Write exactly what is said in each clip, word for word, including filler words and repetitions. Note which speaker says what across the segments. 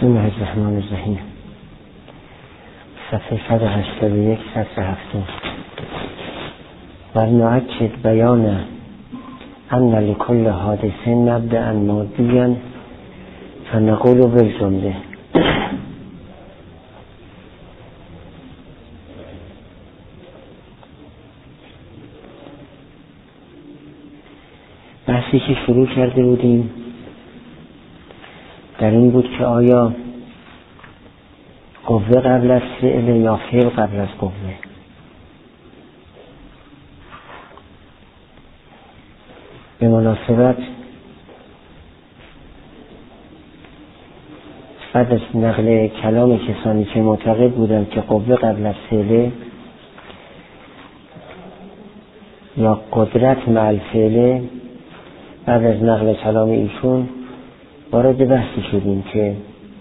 Speaker 1: بسم الله الرحمن الرحیم. صفحه صد و هشتاد و یک سطر هفتم. و نؤکد بیان ان لکل حادث مبدأ مادیا فنقول بالجمله. بحثی که شروع کرده بودیم در این بود که آیا قوه قبل از فعل یا فعل قبل از قوه. به مناسبت بعد از نقل کلام کسانی که معتقد بودند که قوه قبل از فعل یا قدرت مع الفعل، بعد از نقل کلام ایشون وارد بحثی شدیم که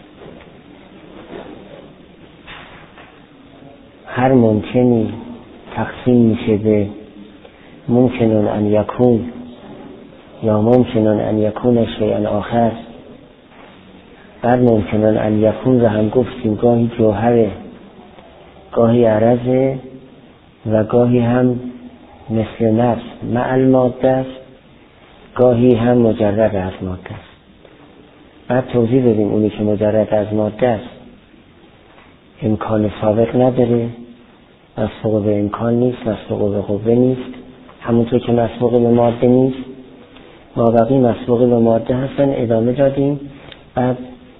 Speaker 1: هر ممکنی تقسیم میشه به ممکنون ان یکون یا ممکنون ان یکون شیئا آخر. بعد ممکنون ان یکون رو هم گفتیم گاهی جوهره، گاهی عرضه و گاهی هم مثل نفس مع الماده است، گاهی هم مجرد از ماده است. بعد توضیح بدیم اونی که مجرد از ماده است امکان سابق نداره، مسبوق به امکان نیست، مسبوق به قوه نیست، همونطور که مسبوق به ماده نیست. ما بقی مسبوق به ماده هستن. ادامه دادیم. بعد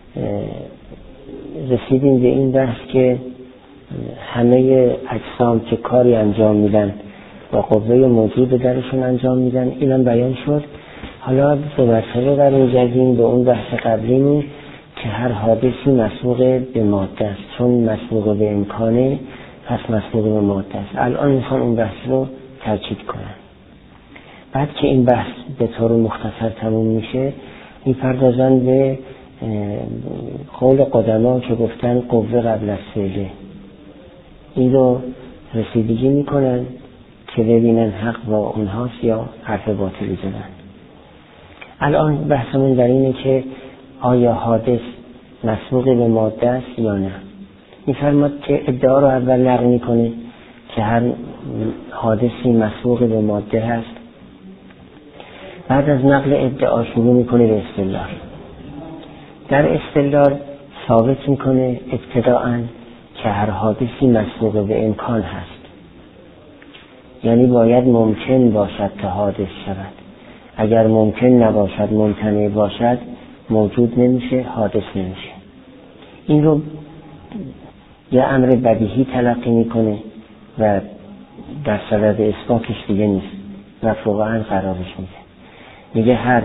Speaker 1: رسیدیم به این بحث که همه اجسام که کاری انجام میدن با قوه موجود درشون انجام میدن، اینم بیان شد. حالا دو مرتبه برمیگردیم به اون بحث قبلیمون که هر حادثی مسبوق به ماده است، چون مسبوق به امکانه پس مسبوق به ماده است. الان میخوان اون بحث رو تاکید کنن. بعد که این بحث به طور مختصر تموم میشه، میپردازن به قول قدما که گفتن قوه قبل از فعله. این رو رسیدگی میکنن که ببینن حق با اونهاست یا حرف باطلی زدن. الان بحثمون در اینه که آیا حادث مسبوق به ماده است یا نه. میفرماد که ادعا رو اول نقل میکنه که هر حادثی مسبوق به ماده هست. بعد از نقل ادعا شروع میکنه به استدلال. در استدلال ثابت میکنه ابتداءً که هر حادثی مسبوق به امکان هست، یعنی باید ممکن باشد تا حادث شود. اگر ممکن نباشد، ممتنع باشد، موجود نمیشه، حادث نمیشه. این رو یه امر بدیهی تلقی میکنه و در صدد اثباتش دیگه نیست و فوقاً قرارش میده. میگه هر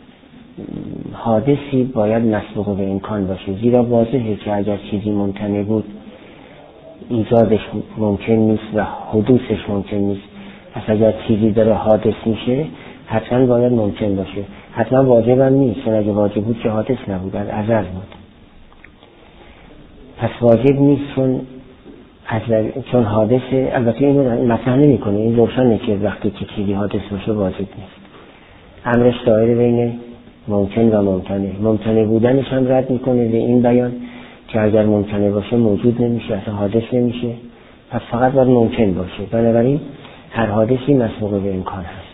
Speaker 1: حادثی باید مسبوق به امکان باشه، زیرا واضحه که اگر چیزی ممتنع بود ایجادش ممکن نیست و حدوثش ممکن نیست. پس اگر چیزی داره حادث میشه حتما باید ممکن باشه. حتما واجب هم نیست، چون اگه واجب بود که حادث نبود، از ازل بود. پس واجب نیست چون ازل، چون حادثه. البته اینو مطرح نمی‌کنه، این روشنه که وقتی که چیزی حادث باشه واجب نیست. امرش دایره بین ممکن و ممتنع. ممتنع بودنش هم رد میکنه به این بیان که اگر ممکنه باشه موجود نمیشه، اصلا حادث نمیشه، پس فقط باید ممکن باشه. بنابراین هر حادثی مسبوق به امکان هست.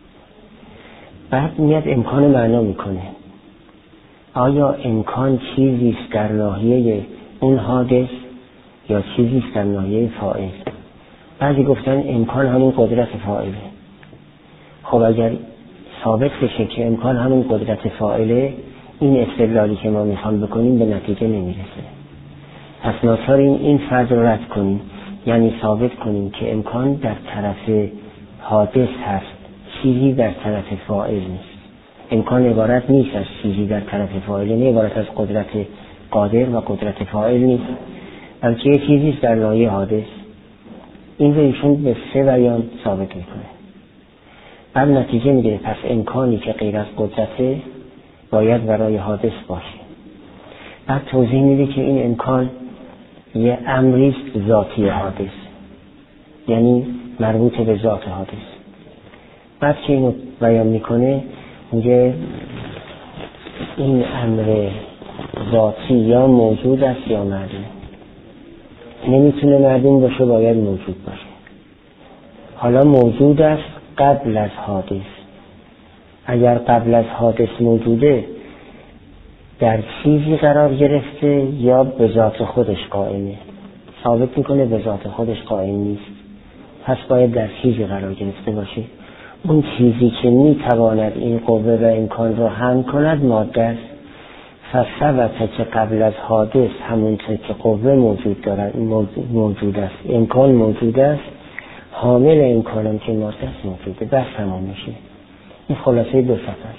Speaker 1: بعد میاد امکان معنا میکنه. آیا امکان چیزی است در ناحیه اون حادث یا چیزی است در ناحیه فاعل؟ بعضی گفتن امکان همون قدرت فاعله. خب اگر ثابت بشه که امکان همون قدرت فاعله، این استدلالی که ما میخوام بکنیم به نتیجه نمیرسه. پس ناچاریم این فرض رو رد کنیم، یعنی ثابت کنیم که امکان در طرف حادث هست، چیزی در طرف فاعل نیست. امکان عبارت نیست از چیزی در طرف فاعل، نه عبارت از قدرت قادر و قدرت فاعل نیست، بلکه یه چیزی در ناحیه حادث. این رو ایشون به سه بیان ثابت میکنه. بعد نتیجه میگیره پس امکانی که غیر از قدرته باید برای حادث باشه. بعد توضیح میده که این امکان یه امریست ذاتی حادث، یعنی مربوط به ذات حادث. بعد که اینو بیان میکنه میگه این امر ذاتی یا موجود است یا معدوم. نمیتونه معدوم باشه، باید موجود باشه. حالا موجود است قبل از حادث. اگر قبل از حادث موجوده در چیزی قرار گرفته یا به ذات خودش قائمه، ثابت میکنه به ذات خودش قائم نیست، پس باید در چیزی قرار گرفته باشه. اون چیزی که میتواند این قوه و امکان رو حمل کند ماده است. فثبت که قبل از حادث همونطور که قوه موجود دارد موجود است، امکان موجود است، حامل امکانم که ماده است موجوده. بس تمام میشه. این خلاصه دو صفحه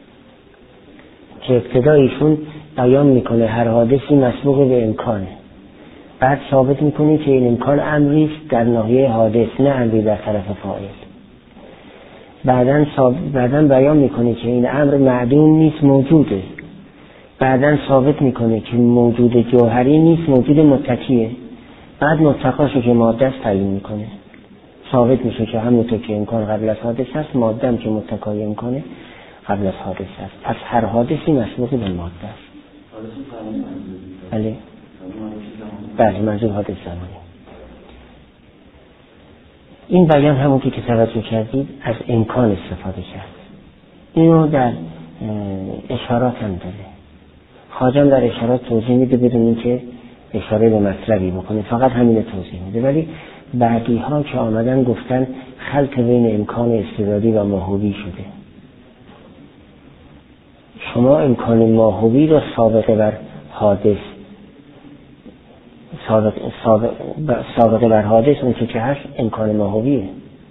Speaker 1: که ابتدا ایشون بیان میکنه هر حادثی مسبوق به امکانه، بعد ثابت میکنه که این امکان امری است در ناحیه حادث، نه امری در طرف فاعل. بعدن بعدن بیان میکنه که این امر معدوم نیست، موجوده. بعدن ثابت میکنه که موجود جوهری نیست، موجود متکیه. بعد متقاشو که ماده است تعیین میکنه. ثابت میشه که همونطور که امکان قبل از حادث است، ماده هم که متکای امکانه قبل از حادث است. پس هر حادثی مسبوق به ماده است. بله بله منظور حادث زمانی. این بیان همون که توجه کردید از امکان استفاده کرد. اینو در اشارات هم داره. خواجم در اشارات توضیح میده بدون اینکه اشاره به مطلبی بکنه، فقط همین توضیح میده. ولی بعدی ها که آمدن گفتن خلط بین امکان استعدادی و ماهوی شده. شما امکان ماهوی رو سابقه بر حادث سابقه, سابقه, سابقه بر حادث اون که هست امکان ماهویه.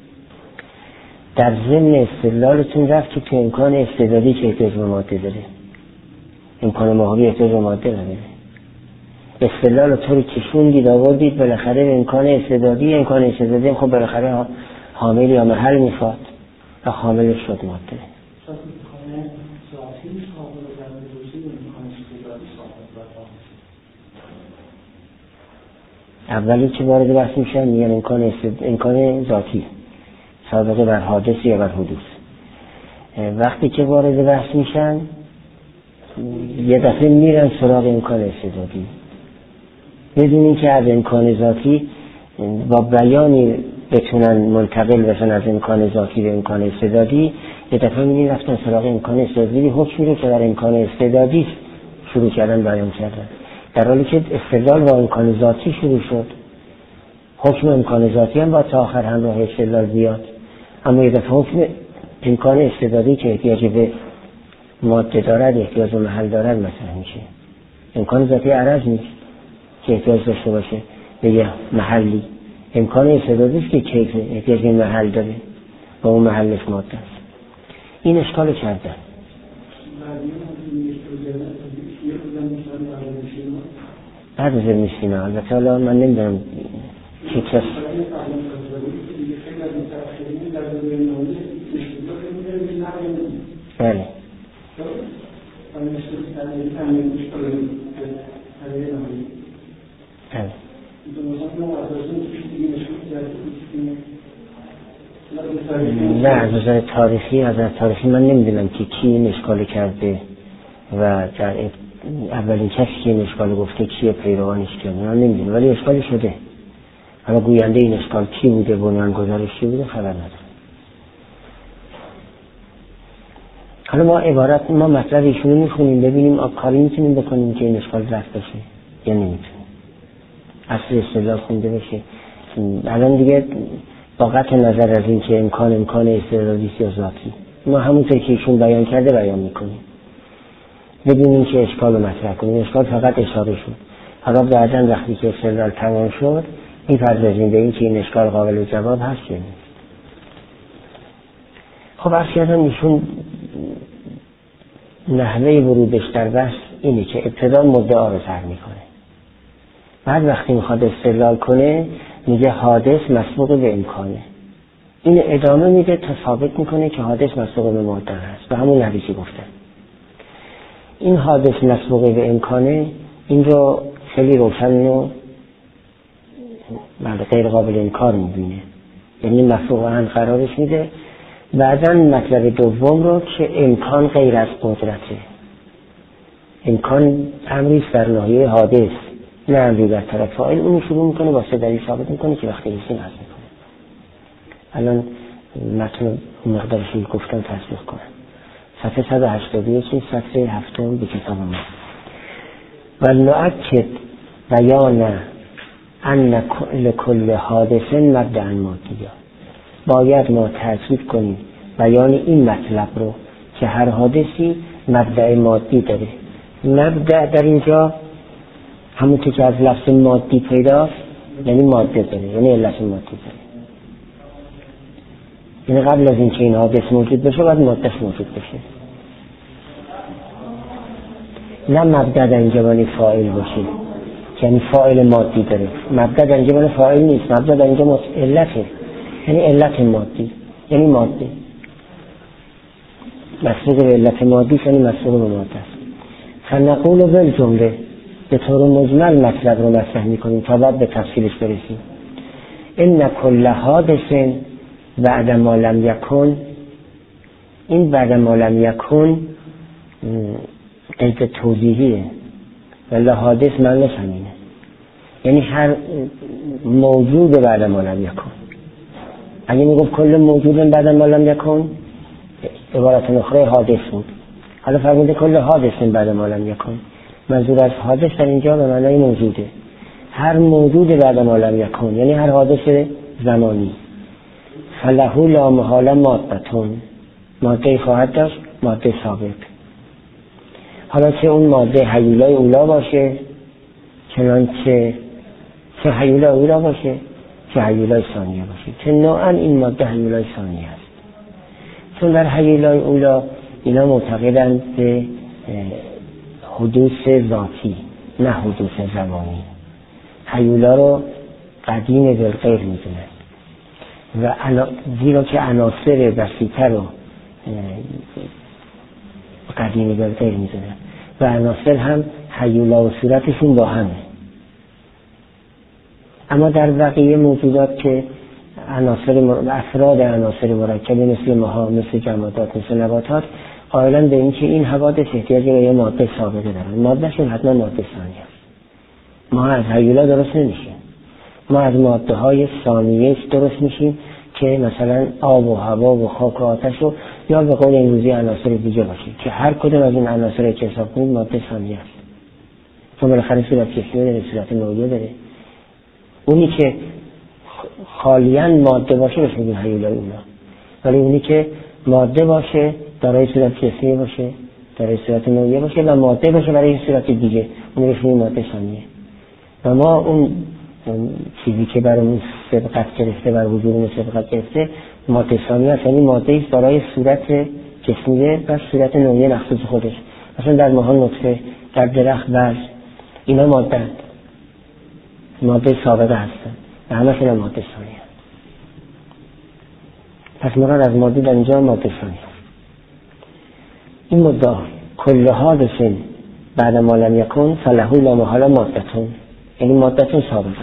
Speaker 1: در ضمن استدلالتون رفت که تو امکان استعدادی که احتیاج به ماده داره، امکان ماهوی احتیاج به ماده نداره. استدلال رو طوری کشوندید آوردید بالاخره به امکان استعدادی، امکان استعدادی خب بالاخره حامل یا محل میخواد و حامل شد ماده. اولی که وارد بحث میشن میگن امکان استد... امکان ذاتی سابقه بر حادث یا بر حدوث. وقتی که وارد بحث میشن یه دفعه میرن سراغ امکان استعدادی بدون اینکه از امکان ذاتی با بیانی بتونن منتقل بشن از امکان ذاتی به امکان استعدادی. یه دفعه میرن رفتن سراغ امکان استعدادی، حکمی رو که در امکان استعدادی شروع کردن بیان کردن، در حالی که استدلال با امکان ذاتی شروع شد. حکم امکان ذاتی هم با تا آخر همراه استدلال بیاد، اما یه دفعه حکم امکان استعدادی که احتیاج به ماده دارد، احتیاج به محل دارد مطرح میشه. امکان ذاتی عرض نیست که احتیاج داشته باشه به یه محلی. امکان استعدادی است که کیف احتیاج به محل داره و اون محلش ماده است. این اشکال کردن. بعد از ابن سینا البته حالا من نمیدونم چه کس بله نه از نظر تاریخی از نظر تاریخی من نمیدونم که کی این اشکال کرده و در اولین کسی که این اشکال گفته کیه، پیروانش کیه، من نمیدونم، ولی اشکال شده. حالا گوینده این اشکال کی بوده، بنیانگذارش کی بوده خبر ندارم. حالا ما عبارت ما مطلب ایشونو میخونیم ببینیم کاری میتونیم بکنیم که این اشکال رفت بشه یا نمیتونیم. اصل استدلال خونده بشه. الان دیگه با قطع نظر از این که امکان امکان استعدادی یا ذاتی ما همونطور که ایشون بیان کرده بیان میکنیم بدونیم که اشکال رو مطرح کنیم. اشکال فقط اشاره شد. حالا بعداً وقتی که استدلال تمام شد میپردازیم به این که این اشکال قابل جواب هست یا نیست. خب اصلا ایشون نحوه ورودش در بحث اینه که ابتدا مدعا رو طرح میکنه، بعد وقتی میخواد استدلال کنه میگه حادث مسبوق به امکانه. این ادامه میده تا ثابت میکنه که حادث مسبوق به ماده هست و همون نحوی که گفتن. این حادث مسبوق به امکانه این رو خیلی روشن و غیر قابل انکار میبینه، یعنی مسبوق هم قرارش میده. بعدن مطلب دوم رو که امکان غیر از قدرته، امکان امری در ناحیه حادث، نه امری در طرف فاعل. اون شروع میکنه با صدایی ثابت میکنه که وقتی رسیم هست میکنه. الان متن مقدارشی گفتم تصدیق کنم. صفحه صد و هشتاد و یک صفحه هفتم به کتاب ما. و نؤکد بیان ان لکل حادث مبدأ مادیه. باید ما تأکید کنیم بیان این مطلب رو که هر حادثی مبدأ مادی داره. مبدأ در اینجا همونطور که از لفظ مادی پیداست یعنی ماده داره، یعنی علت مادی داره. یعنی قبل از اینکه این حادث موجود بشه باید مادهش موجود بشه. نه مبدأ در اینجا باید فاعل باشه یعنی فاعل مادی داره. مبدأ در اینجا باید فاعل نیست، مبدأ در اینجا علته، یعنی علت مادی، یعنی ماده. مسبوق به علت مادی یعنی مسبوق به ماده است. فنقول بالجمله به طور مجمل مطلب رو مطرح میکنیم تا بعد به تفصیلش برسیم. ان کل حادث بعد ما لم یکن، این بعد ما لم یکن قید توضیحیه ولی حادث معنیش همینه، یعنی هر موجود بعد ما لم یکن. اگه میگفت کل موجود بعد ما لم یکن عبارت اخرى حادث بود. حالا فرموده کل حادث بعد ما لم یکن، منظور از حادث در اینجا به معنای موجوده. هر موجود بعد ما لم یکن یعنی هر حادث زمانی. فله لا محاله مادتون، ماده خواهد داشت، ماده سابق. حالا چه اون ماده هیولای اولا باشه، چنانچه چه هیولای اولا باشه چه هیولای ثانیه باشه، چه نوعا این ماده هیولای ثانیه است. چون در هیولای اولا اینا معتقدند به حدوث ذاتی نه حدوث زمانی. هیولا رو قدیم بالغیر میدونن و زیرا که عناصر بسیطه رو قدیم بالغیر میدونن و عناصر هم هیولا و صورتشون با همه. اما در بقیه موجودات که عناصر افراد عناصر مرکبه مثل ماها، مثل جمادات، مثل نباتات، قائلن به اینکه این حوادث احتیاج به یه ماده سابقه دارن. مادهشون حتما ماده ثانیه است. ما از هیولا درست نمیشیم، ما از ماده های ثانیه درست میشیم که مثلا آب و هوا و خاک و آتش و یا به قول امروزی عناصر دیگه باشه که هر کدوم از این عناصر که حساب کنید ماده ثانیه است. چون بالاخره صورت جسمی داره، صورت نوعی داره. اونی که خالیاً ماده باشه بهش میگیم هیولای اولا، ولی اونی که ماده باشه دارای صورت جسمی باشه، دارای صورت نوعی باشه و ماده باشه برای صورت دیگه، اون بهش میگیم ماده ثانیه. و ما اون چیزی که برامون سبقت گرفته، بر وجودمون سبقت گرفته، ماده ثانیه است، یعنی ماده است دارای صورت جسمیه و صورت نوعی مخصوص خودش. مثلا در ماها نطفه، در درخت برگ، اینا ماده هست، ماده سابقه هستن و همه شون ماده ثانیه. پس مراد از ماده در اینجا ماده ثانیه. این مدعا کل حادث بعد ما لم یکن فله لا محاله مادتون، یعنی مادتون سابقه.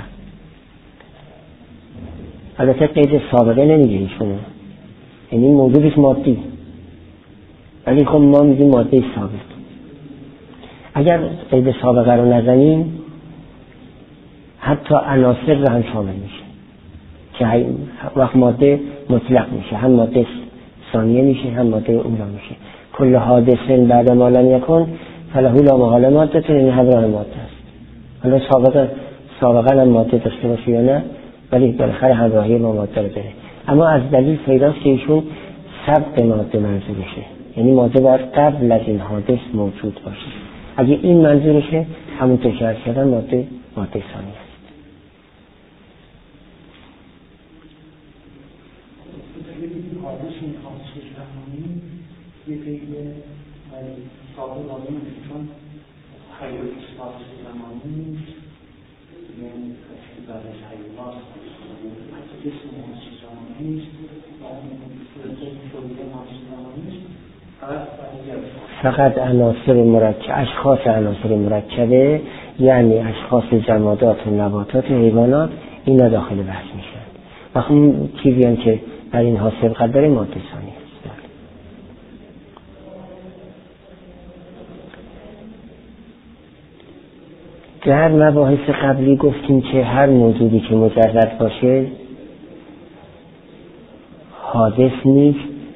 Speaker 1: البته قید سابقه نمیگه ایشونه، یعنی موجودش مادی، ولی خب ما میگیم ماده سابق. اگر قید سابقه رو نزنیم حتی عناصر رو هم شامل میشه که وقت ماده مطلق میشه، هم ماده ثانیه میشه هم ماده اولا میشه. کل حادث بعد ما لم یکن فله لا محاله مادتون، یعنی همراه ماده است. حالا سابقه سابقا هم ماده داشته باشه یا نه، ولی بالاخره همراهی با ماده رو داره. اما از دلیل پیداست که ایشون سبق ماده منظورشه، یعنی ماده باید قبل از این حادث موجود باشه. اگه این منظورشه همونطور که عرض کردم ماده ماده ثانیه است.
Speaker 2: حادث این حادث زمانی یه پیگه سابق آدم چون خیلی حادث زمانی نیست، یعنی بعد از حیوات حتی جسم حادث زمانی نیست و اون حادث زمانی نیست.
Speaker 1: فقط عناصر مرکب، اشخاص عناصر مرکبه، یعنی اشخاص جمادات و نباتات و حیوانات، اینا داخل بحث میشن. و خب اون چیزی هم که در این ها سبقت داره ماده ثانیه است. در مباحث قبلی گفتیم که هر موجودی که مجرد باشه حادث نیست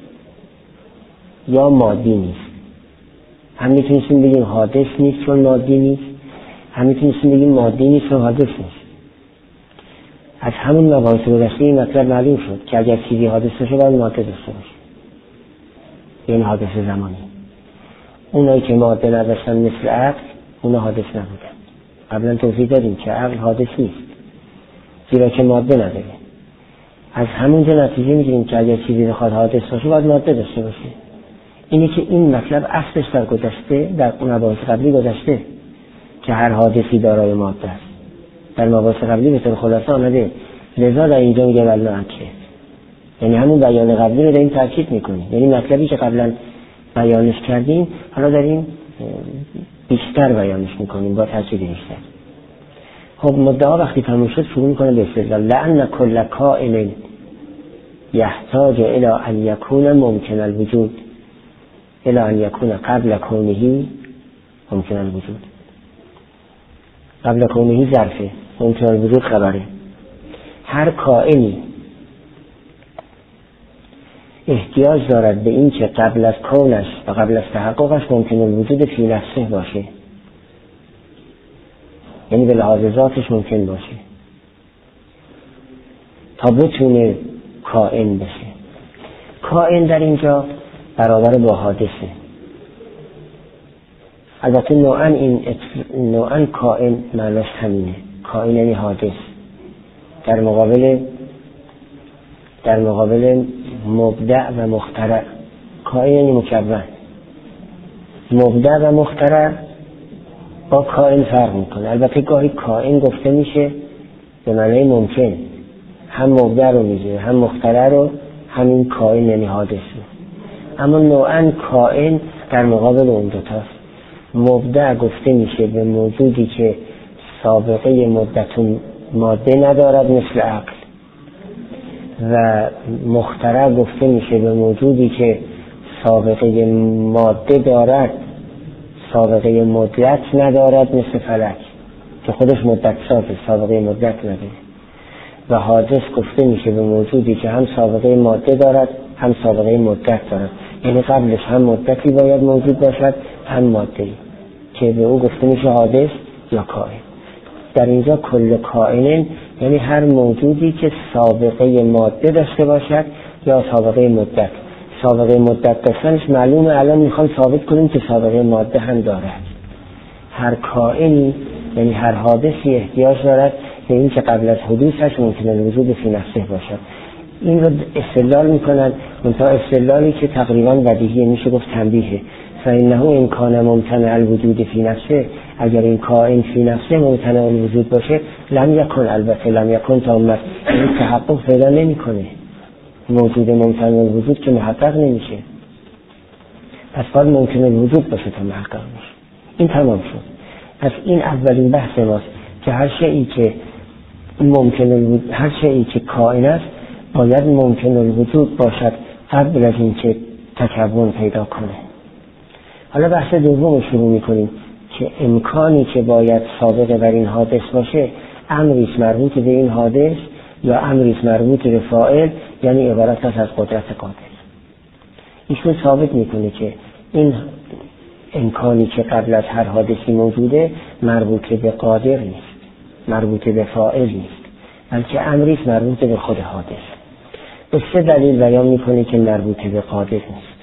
Speaker 1: یا مادی نیست. هم میتونستیم بگیم حادث نیست چون مادی نیست، هم میتونستیم بگیم مادی نیست چون حادث نیست. از همون مباحث گذشته این مطلب معلوم شد که اگر چیزی حادث باشه باید ماده داشته باشه، یعنی حادث زمانی. اونایی که ماده نداشتن مثل عقل اونا حادث نبودن. قبلا توضیح دادیم که عقل حادث نیست زیرا که ماده نداره. از همونجا نتیجه میگیریم که اگر چیزی بخواد حادث باشه باید ماده داشته باشه. اینه که این مطلب اصلش در گذشته، در مباحث قبلی گذشته که هر حادثی دارای ماده است. در مباحث قبلی به طور خلاصه آمده، لذا در اینجا میگه ولی نکره، یعنی همون بیان قبلی رو داریم تاکید میکنیم، یعنی مطلبی که قبلا بیانش کردیم حالا داریم بیشتر بیانش میکنیم با تاکید بیشتر. خب مدعا وقتی تموم شد شروع میکنه به استدلال لأن کل کائن یحتاج الی ان یکون ممکن الوجود الی ان یکون قبل کونه ممکن الوجود. قبل کونه ظرفه، ممکن الوجود خبره. هر کائنی احتیاج دارد به این که قبل از کونش و قبل از تحققش ممکن الوجود فی نفسه باشه، یعنی به لحاظ ذاتش ممکن باشه تا بتونه کائن بشه. کائن در اینجا برابر با حادثه. البته نوعاً این نوعاً کائن معناش همینه، کائن یعنی حادث در مقابل در مقابل مبدع و مخترع. کائن یعنی مکون. مبدع و مخترع با کائن فرق میکنه. البته گاهی کائن گفته میشه به معنی ممکن، هم مبدع رو میگه هم مخترع رو، همین کائن یعنی حادث رو. اما نوعاً کائن در مقابل اون دوتاست. مبدع گفته میشه به موجودی که سابقه مدت ماده ندارد مثل عقل، و مخترع گفته میشه به موجودی که سابقه ماده دارد سابقه مدت ندارد مثل فلک که خودش مدت سازه، سابقه مدت نداره. و حادث گفته میشه به موجودی که هم سابقه ماده دارد هم سابقه مدت دارد، یعنی قبلش هم مدتی باید موجود باشد هم ماده‌ای، که به او گفته میشه حادث یا کائن. در اینجا کل کائن یعنی هر موجودی که سابقه ماده داشته باشد یا سابقه مدت. سابقه مدت داشتنش معلومه، الان میخوام ثابت کنیم که سابقه ماده هم دارد. هر کائنی یعنی هر حادثی احتیاج دارد به این که قبل از حدوثش ممکن الوجود فی نفسه باشد. این رو استدلال میکنن، منتها استدلالی که تقریبا بدیهیه، میشه گفت تنبیهه. فإنه إن كان ممتنع الوجود فی نفسه، اگر این کائن فی نفسه ممتنع الوجود باشه لم یکن، البته لم یکن تا امت این تحقق پیدا نمی کنه. موجود ممتنع الوجود که محقق نمیشه، پس باید ممکن الوجود باشه تا محقق میشه. این تمام شد. پس این اولین بحث ماست که هر شیئی که ممکن الوجود، هر شیئی که کائن است باید ممکن الوجود باشد قبل از اینکه تکون پیدا کنه. حالا بحث دوم شروع میکنیم که امکانی که باید سابقه بر این حادث باشه امریست مربوط به این حادث یا امریست مربوط به فاعل، یعنی عبارت است از قدرت قادر. ایشون ثابت میکنه که این امکانی که قبل از هر حادثی موجوده مربوط به قادر نیست، مربوط به فاعل نیست، بلکه امریست مربوط به خود حادث. به سه دلیل بیان میکنه که مربوط به قادر نیست.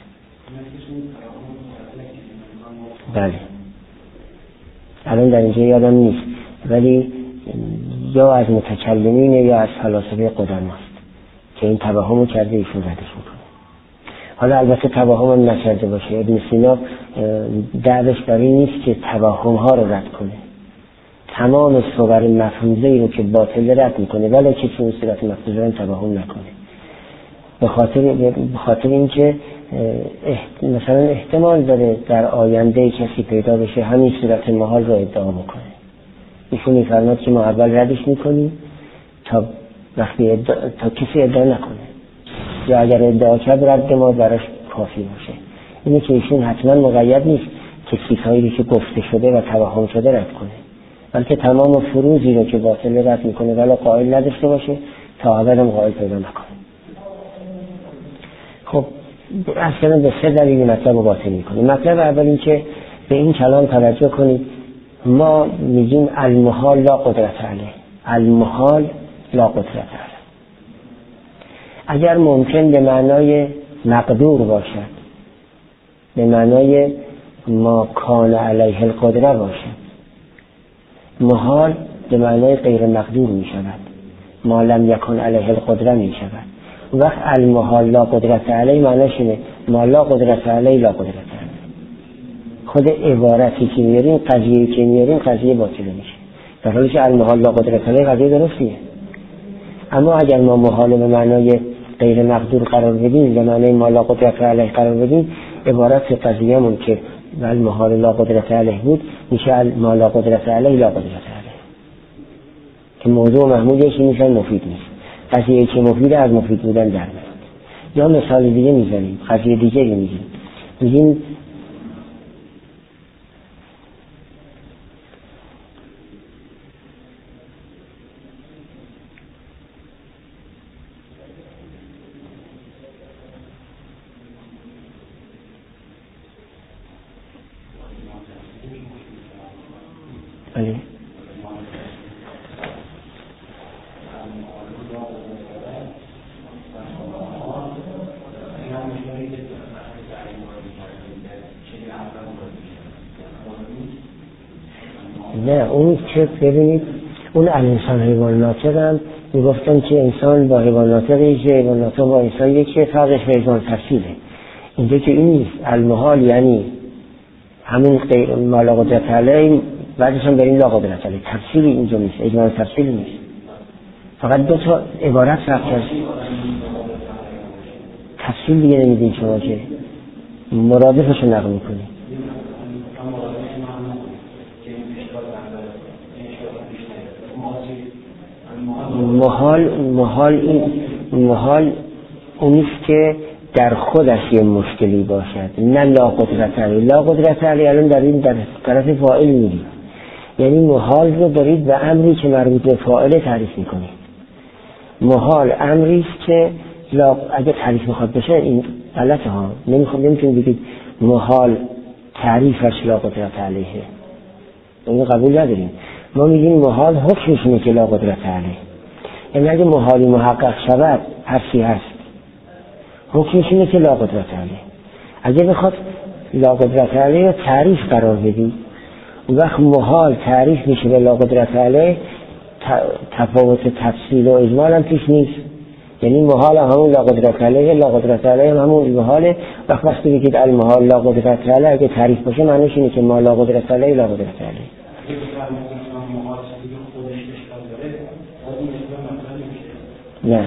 Speaker 1: بله، الان در اینجا یادم نیست، ولی یا از متکلمین یا از فلاسفه قدماست که این توهمو کرده، ایشون ردش میکنه. حالا البته توهم هم نکرده باشه، ابن سینا دعوش بر این نیست که توهم ها رو رد کنه، تمام صور مفروضه ای رو که باطل رد میکنه، ولی که چون صورت مفروضه رو توهم نکنه، به خاطر به خاطر اینکه احت... مثلا احتمال داره در آینده کسی پیدا بشه همین صورت محال رو ادعا بکنه. ایشون میفرماد که ما اول ردش میکنیم تا وقتی ادعا... تا کسی ادعا نکنه، یا اگر ادعا کرد رد ما براش کافی باشه. اینه که ایشون حتما مقید نیست که چیزهایی که گفته شده و توهم شده رد کنه، بلکه تمام فروزی رو که باطل رد میکنه ولی قائل نداشته باشه تا ابدم قائل پیدا نکنه. خب اصلا به سه دلیل مطلب رو باطل میکنه. مطلب اول این که به این کلام توجه کنید، ما میگیم المحال لا قدرت علیه. المحال لا قدرت علیه اگر ممکن به معنای مقدور باشد، به معنای ما کان علیه القدره باشد. محال به معنای غیر مقدور می شود، ما لم یکن علیه القدره می شود. وقت المحال لا قدرت علیه معنیش اینه ما لا قدرت علیه لا قدرت علیه. خود عبارتی که میاریم، قضیه‌ای که میاریم قضیه باطل میشه، در حالی که المحال لا قدرت علیه قضیه درستیه. اما اگر ما محال به معنای غیر مقدور قرار بدیم، به معنای ما لا قدرت علیه قرار بدیم، عبارت قضیه‌مون که المحال لا قدرت علیه بود میشه ما لا قدرت علیه لا قدرت علیه، که موضوع محمودش میشه مفید نیست. قضیه که مفید از مفید بودن در میاد. یا مثال دیگه میزنیم، قضیه دیگه میگیم، میگیم بله نه اون که ببینید اون الانسان حیوان ناطق هم میگفتن که انسان با حیوان ناطق یکی، حیوان ناطق با انسان یکی، فرقش حیوان تفصیله. اینجا که این نیست. المحال یعنی همین غیر ما لا قدرت علیه، بعدش هم بریم لا قدرت علیه. تفصیلی اینجا نیست، اجمال تفصیلی نیست، فقط دو تا عبارت فرق کرد. تفصیل دیگه نمیدین شما که مرادفشو نقل میکنید. محال محال این محال اونیست که در خودش یه مشکلی باشد، نه لا قدرت علیه. لا قدرت علیه الان در این در طرف فاعل میدید، یعنی محال رو دارید به امری که مربوط به فاعل تعریف میکنید. محال امری است که لا اگه تعریف میخواد بشه این غلطه ها، نمیخواد نمیتونید بگید محال تعریفش لا قدرت علیه، اون قبول نداریم. ما میگیم محال حکمش اینه که لا قدرت علیه، یعنی اگه محالی محقق شود هرچی هست حکمش اینه که لا قدرت علیه. اگه بخواد لا قدرت علیه رو تعریف قرار بدی، اون وقت محال تعریف میشه به لا قدرت علیه، تفاوت تفصیل و اجمال هم پیش نیست. یعنی محال همون لا قدرت علیه، لا قدرت علیه همون محاله. وقت وقتی بگید المحال لا قدرت علیه اگه تعریف باشه معنیش اینه که ما لا قدرت علیه لا قدرت علیه. نه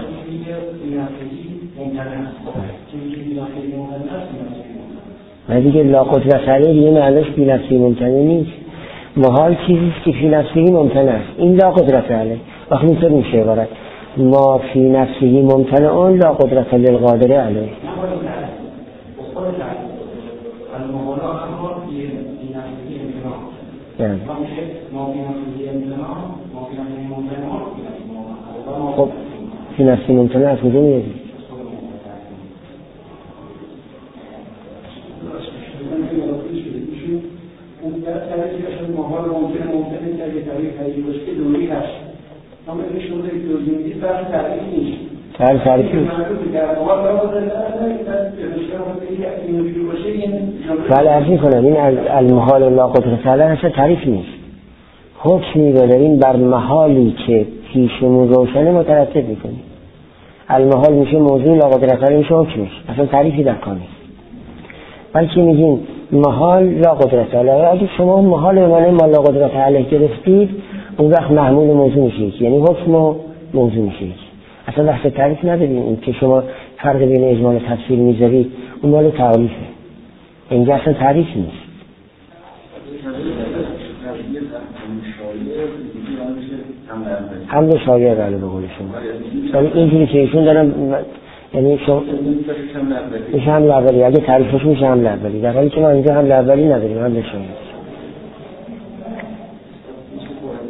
Speaker 1: نه دیگه لا قدرت علیه دیگه معنیش بی نفسی ممکنه نیست. محال چیزیست که فی نفسی ممکنه است، این لا قدرت علیه. وقتی اینطور میشه عبارت ما فی نفسی ممکنه اون لا قدرت للقادر علیه. خب فی نفسی ممکنه از کجا میادی؟
Speaker 2: اون در طرفی که محال ممکنه ممکنه که اگه تعریف هایی باشه که دوری هست، اما این شده که دوری میدید فرق تعریف نیست.
Speaker 1: فرق تعریفی نیست. بله عرض میکنم این المحال لا قدرت علیه اصلا تعریف نیست، حکمی رو داریم بر محالی که پیشمون روشنه مترتب میکنیم. المحال میشه موضوع، لا قدرت علیه میشه حکمش، اصلا تعریفی در کار نیست. بلکه میگیم محال لا قدرت علیه. اگه شما محال به معنی ما لا قدرت علیه گرفتید اون وقت محمول موضوع میشه، یعنی حکم و موضوع میشه. اصلا بحث تعریف نداریم. این که شما فرق بین اجمال و تفصیل میذارید اون مال تعریفه، اینجا اصلا تعریف نیست. حمل شایع بله به قول شما، یعنی اینجوری که ایشون دارن یعنی شما میشه حمل اولی، اگه تعریفش میشه حمل اولی، در حالی که ما اینجا حمل اولی نداریم، حمل شایع.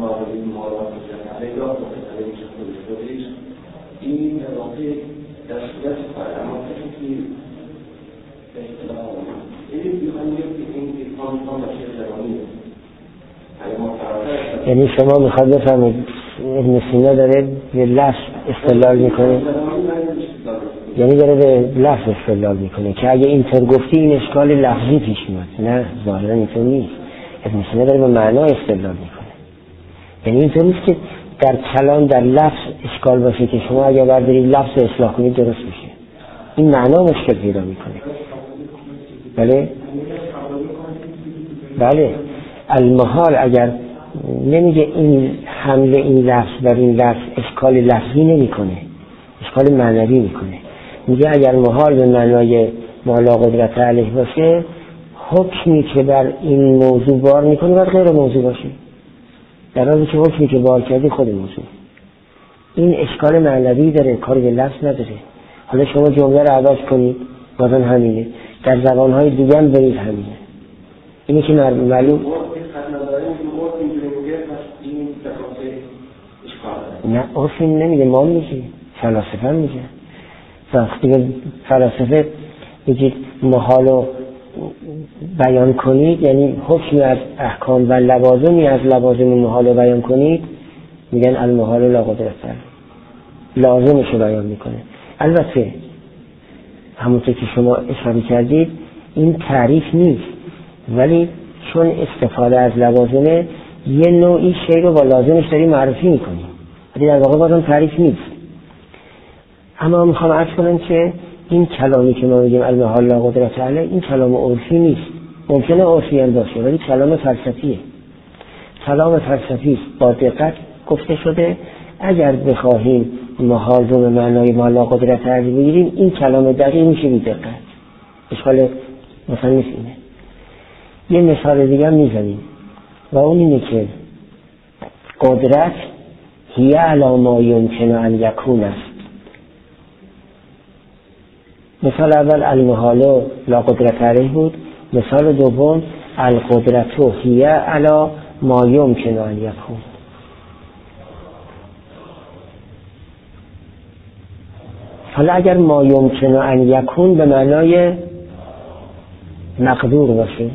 Speaker 3: مقابل این مهارات علیه را متعلق میشه خودش خودش این واقع در صورت کار اما کسی که به اصطلاح این میخوام بگم که این امکان ما بشه زمانی
Speaker 1: یعنی شما میخواد بفهمید ابن سینا داره به لفظ استدلال میکنه، یعنی داره به لفظ استدلال میکنه که اگه اینطور گفتی این اشکال لفظی پیش میاد. نه، ظاهرا اینطور نیست. ابن سینا داره به معنا استدلال میکنه. یعنی اینطور نیست که در کلام در لفظ اشکال باشه که شما اگه بردارید لفظ اصلاح کنید درست میشه. این معنا مشکل پیدا میکنه. بله بله المحال اگر نمیگه این حمله این لفظ بر این لفظ اشکال لفظی نمیکنه، اشکال معنوی میکنه. میگه اگر محال به معنای ما لا قدرت علیه باشه، حکمی که بر این موضوع بار میکنه باید غیر موضوع باشه، در حالی که حکمی که بار کردی خود موضوع. این اشکال معنوی داره، کاری به لفظ نداره. حالا شما جمله رو عوض کنید بازم همینه، در زبانهای دیگه هم برید همینه. اینه که معلوم نه عرفی نمیگه، ما میگه، فلاسفه میگه. وقتی فلاسفه بگید محالو بیان کنید، یعنی حکمی از احکام و لوازمی از لوازم محالو بیان کنید، میگن المحالو لا قدرت لازمشو بیان میکنه. البته همونطور که شما اشاره کردید این تعریف نیست، ولی چون استفاده از لوازمه یه نوعی شی رو با لازمش داری معرفی میکنی، ولی در واقع بازم تعریف نیست. اما میخوام عرض کنم که این کلامی که ما میگیم المحال لا قدرت علیه، این کلام عرفی نیست. ممکنه عرفی هم باشه ولی کلام فلسفیه. کلام فلسفی است، با دقت گفته شده. اگر بخواهیم محال رو به معنای ما لا قدرت علیه بگیریم، این کلام دقیق میشه بی دقت. اشکال مثلا نیست اینه. یه مثال دیگه میزنیم و اون اینه که قدرت هی علی ما یمکن ان یکون است. مثال اول المحال لا قدرت علیه بود، مثال دوم القدرت هی علی ما یمکن ان یکون. حالا اگر ما یمکن ان یکون به معنای مقدور باشه،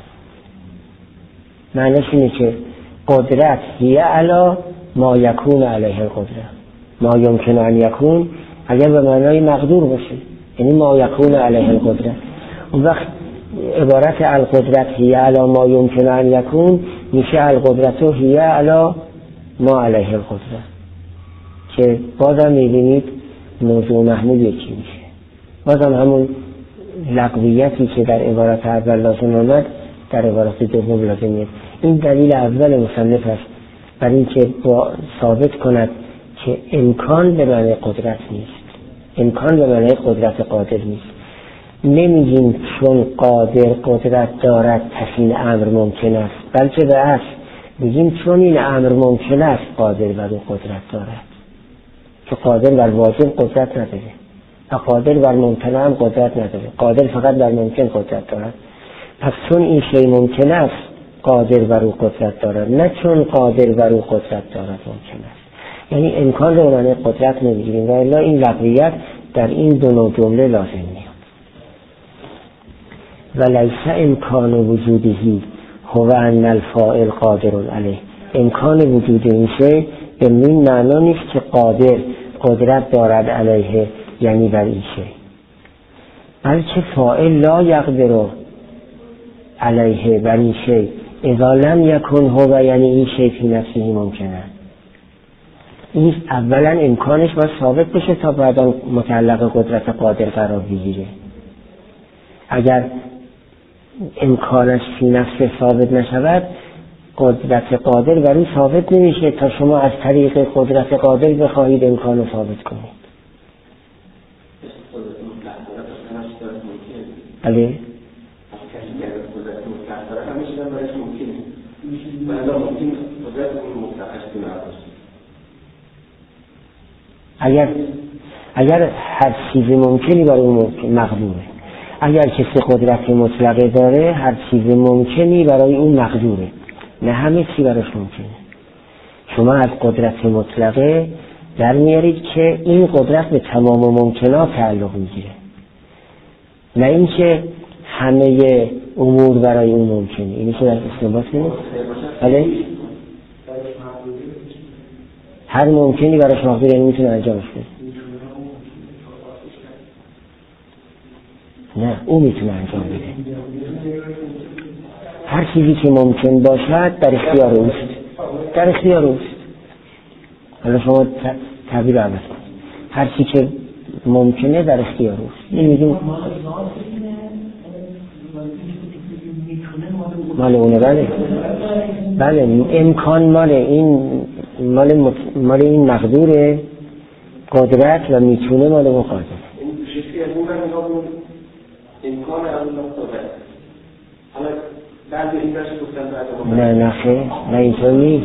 Speaker 1: معنیش اینه که قدرت هی علی ما یکون علیه القدرت. ما یمکن ان یکون اگر به معنای مقدور باشه، یعنی ما یکون علیه القدرت، اون وقت عبارت القدرت هی علی ما یمکن ان یکون میشه القدرت هی علی ما علیه القدرت، که بازم میبینید موضوع محمول یکی میشه. بازم همون لغویتی که در عبارت اول لازم آمد در عبارت دوم لازم میاد. این دلیل اول مصنف است برای اینکه ثابت کند که امکان به معنی قدرت نیست، امکان به معنی قدرت قادر نیست. نمیگیم چون قادر قدرت دارد پس این امر ممکن است، بلکه به اصل میگیم چون این امر ممکن است قادر بر قدرت دارد، که قادر بر واجب قدرت نداره و قادر بر ممکن هم قدرت نداره، قادر فقط بر ممکن قدرت دارد. پس چون این شی ممکن است قادر بر او قدرت دارد، نه چون قادر بر او قدرت دارد ممکن است. یعنی امکان رو معنی قدرت نمیگیریم و الا این لغویت در این دو نوع جمله لازم میاد. و لیس امکان وجودهی هو ان الفاعل قادر علیه. امکان وجود این شی به این معنا نیست که قادر قدرت دارد علیه، یعنی بر این شی، بلکه فاعل لا یقدر علیه بر این شی اذا لم یکن هو، یعنی این شی فی نفسه ممکنه. این اولا امکانش باید ثابت بشه تا بعدا متعلق قدرت قادر قرار بگیره. اگر امکانش فی نفسه ثابت نشود، قدرت قادر بر این ثابت نمیشه تا شما از طریق قدرت قادر بخواهید امکان رو ثابت کنید. بله؟ اگر اگر هر چیز ممکنی برای اون مقدوره، اگر کسی قدرت مطلقه داره هر چیز ممکنی برای اون مقدوره، نه همه چی براش ممکنه. شما از قدرت مطلقه در میارید که این قدرت به تمام ممکنات تعلق میگیره، نه اینکه همه امور برای اون ممکنه. اینی که در استنباط نیست. بله هر ممکنی براش مقدور یعنی میتونه انجامش بده. نه او میتونه انجام بده. هر چیزی که ممکن باشد در اختیار اوست، در اختیار اوست. حالا شما تعبیر عوض کن. هر چی که ممکنه در اختیار اوست. این میگیم مال اونه. بله بله امکان مال این مال مت... مال این مقدوره، قدرت و میتونه مال اون قادر.
Speaker 3: امکان از اون قدرت. حالا بعد این درس گفتن بعد
Speaker 1: نه نه خیر نه اینطور نیست.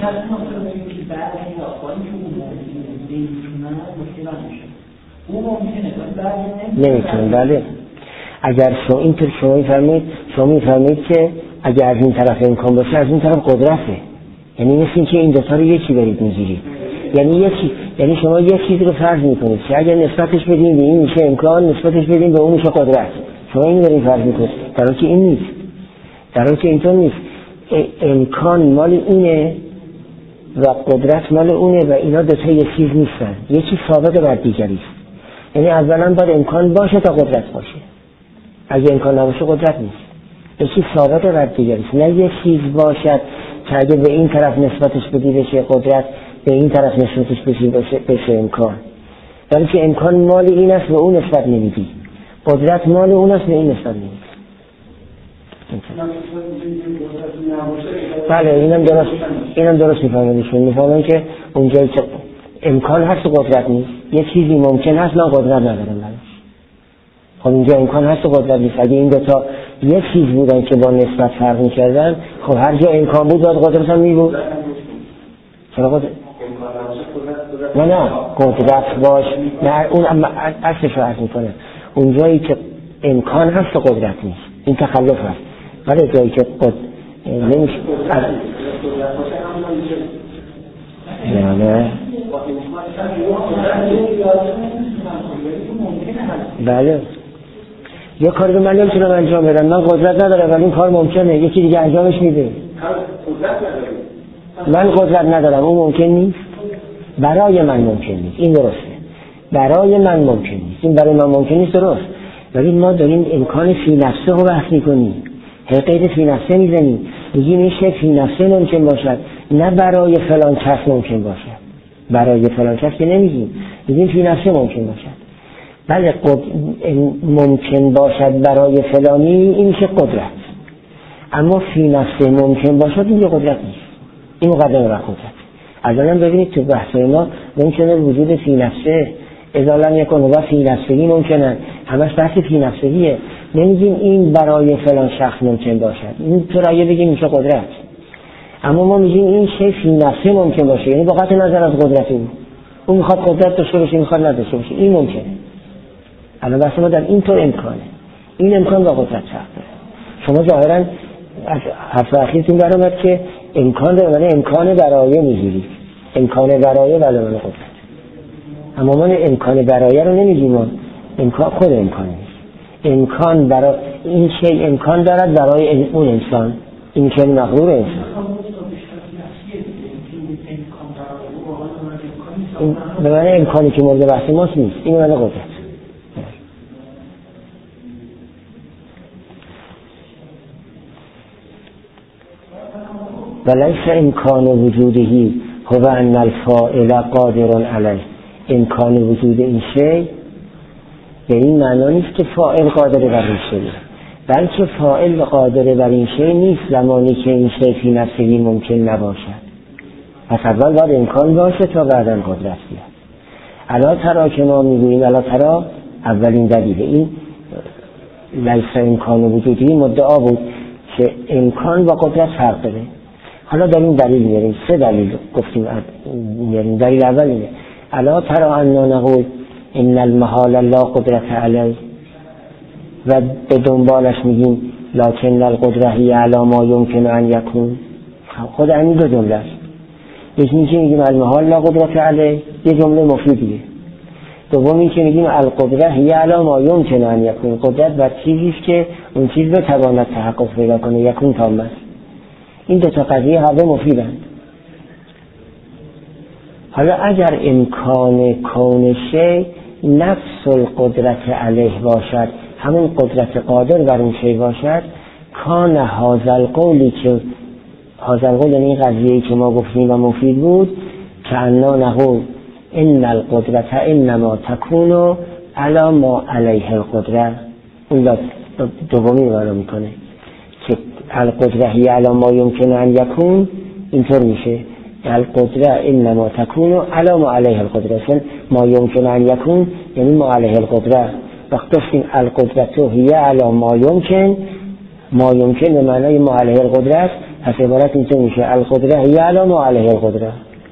Speaker 1: نمیتونه. بله اگر شما اینطور شما میفرمایید شما میفرمایید که اگر از این طرف امکان باشه از این طرف قدرته، یعنی مثل این که این دوتا رو یکی برید میگیرید. یعنی یکی یعنی شما یک چیزی رو فرض میکنید که اگر نسبتش بدیم به این میشه امکان، نسبتش بدیم به اون میشه قدرت. شما این رو فرض میکنید در حالی که این نیست، در حالی که اینطور نیست. امکان مال اونه و قدرت مال اونه و اینا دوتا یک چیز نیستن، یکی سابق بر دیگری است. یعنی اولا باید امکان باشه تا قدرت باشه، اگه امکان نباشه قدرت نیست. یکی سابق بر دیگری است، نه یک چیز باشد که اگه به این طرف نسبتش بدی بشه قدرت، به این طرف نسبتش بدی بشه بشه امکان. در حالی که امکان مال این است و اون نسبت نمیدی، قدرت مال اون است و این نسبت نمیدی. بله اینم درست اینم درست میفهمونیشون. میفهمون که اونجایی که امکان هست و قدرت نیست، یه چیزی ممکن هست نه قدرت ندارم براش. خب اینجا امکان هست و قدرت نیست. اگه این دوتا یه چیز بودن که با نسبت فرق می‌کردن، خب هر جا امکان بود باید قدرت هم میبود. چرا قدرت؟ نه نه قدرت باش، نه اون اصلش رو عرض میکنه. اونجایی که امکان هست و قدرت نیست این تخلف هست. ولی جایی که قد نمیشه نه نه بله یه کاری رو من نمیتونم انجام بدم، من قدرت ندارم ولی این کار ممکنه، یکی دیگه انجامش میده. من قدرت ندارم اون ممکن نیست، برای من ممکن نیست. این درسته، برای من ممکن نیست، این برای من ممکن نیست درست. ولی ما داریم امکان فی نفسه رو بحث میکنیم، قید فی نفسه میزنیم، میگیم این شکل فی نفسه ممکن باشد، نه برای فلان کس ممکن باشد. برای فلان کس که نمیگیم، میگیم فی نفسه ممکن باشد. بله قد... ممکن باشد برای فلانی این که قدرت، اما فی نفسه ممکن باشد این که قدرت نیست. این مقدمه بر قدرت. الان ببینید تو بحث ما ممکنه وجود فی نفسه ازالن یکن و فی نفسهی ممکنن، همش بحث فی نفسهیه. نمیگیم این برای فلان شخص ممکن باشد، این تو رایه بگیم میشه قدرت. اما ما میگیم این شی فی نفسه ممکن باشه، یعنی با قطع نظر از قدرت او اون میخواد قدرت داشته باشه میخواد نداشته باشه، این ممکنه. الان بحث ما در این طور امکانه، این امکان با قدرت فرق داره. شما ظاهرا از حرف اخیرتون در اومد که امکان به معنی امکان برایه میگیرید، امکان برایه به معنی قدرت. اما ما امکان برایه رو نمیگیم، امکان خود امکان نیست. امکان برای این شی امکان دارد برای اون انسان، این که مغرور انسان. این به معنی امکانی که مورد بحث ماست نیست، این معنی قدرت. ولیس امکان وجودهی هو ان الفاعل قادر علیه. امکان وجود این شی به این معنا نیست که فاعل قادر بر این شی، بلکه فاعل قادر بر این شی نیست زمانی که این شی فی نفسه ممکن نباشد. پس اول باید امکان باشه تا بعداً قدرت بیاد. الا ترا که ما میگوییم الا ترا اولین دلیل این لیس امکان وجودی مدعا بود که امکان با قدرت فرق داره. حالا داریم دلیل میاریم، سه دلیل گفتیم میاریم. دلیل اول اینه الا ترا انا نقول ان المحال لا قدرت علیه، و به دنبالش میگیم لکن القدره هی علی ما یمکن ان یکون. خود همین دو جمله است. یکی که میگیم المحال لا قدرت علیه، یه جمله مفیدیه. دومی که میگیم القدره هی علی ما یمکن ان یکون، قدرت بر چیزی است که اون چیز بتواند تحقق پیدا کنه، یکون تام است. این دو تا قضیه هر دو مفیدند. حالا اگر امکان کون شی نفس القدرت علیه باشد، همون قدرت قادر بر اون شی باشد، کان هذا القولی که هذا القول یعنی این قضیه‌ای که ما گفتیم و مفید بود، که انا نقول ان القدرت انما تکون علی ما علیه القدره. اون دومی رو معنا میکنه که القدره هی علی ما یمکن ان یکون، اینطور میشه القدره انما تکون علی ما علیه القدره، چون ما یمکن ان یکون یعنی ما علیه القدره. وقت گفتیم القدرت هی علی ما یمکن، ما یمکن به معنای ما علیه القدره است، پس عبارت اینطور میشه القدره هی علی ما علیه القدره،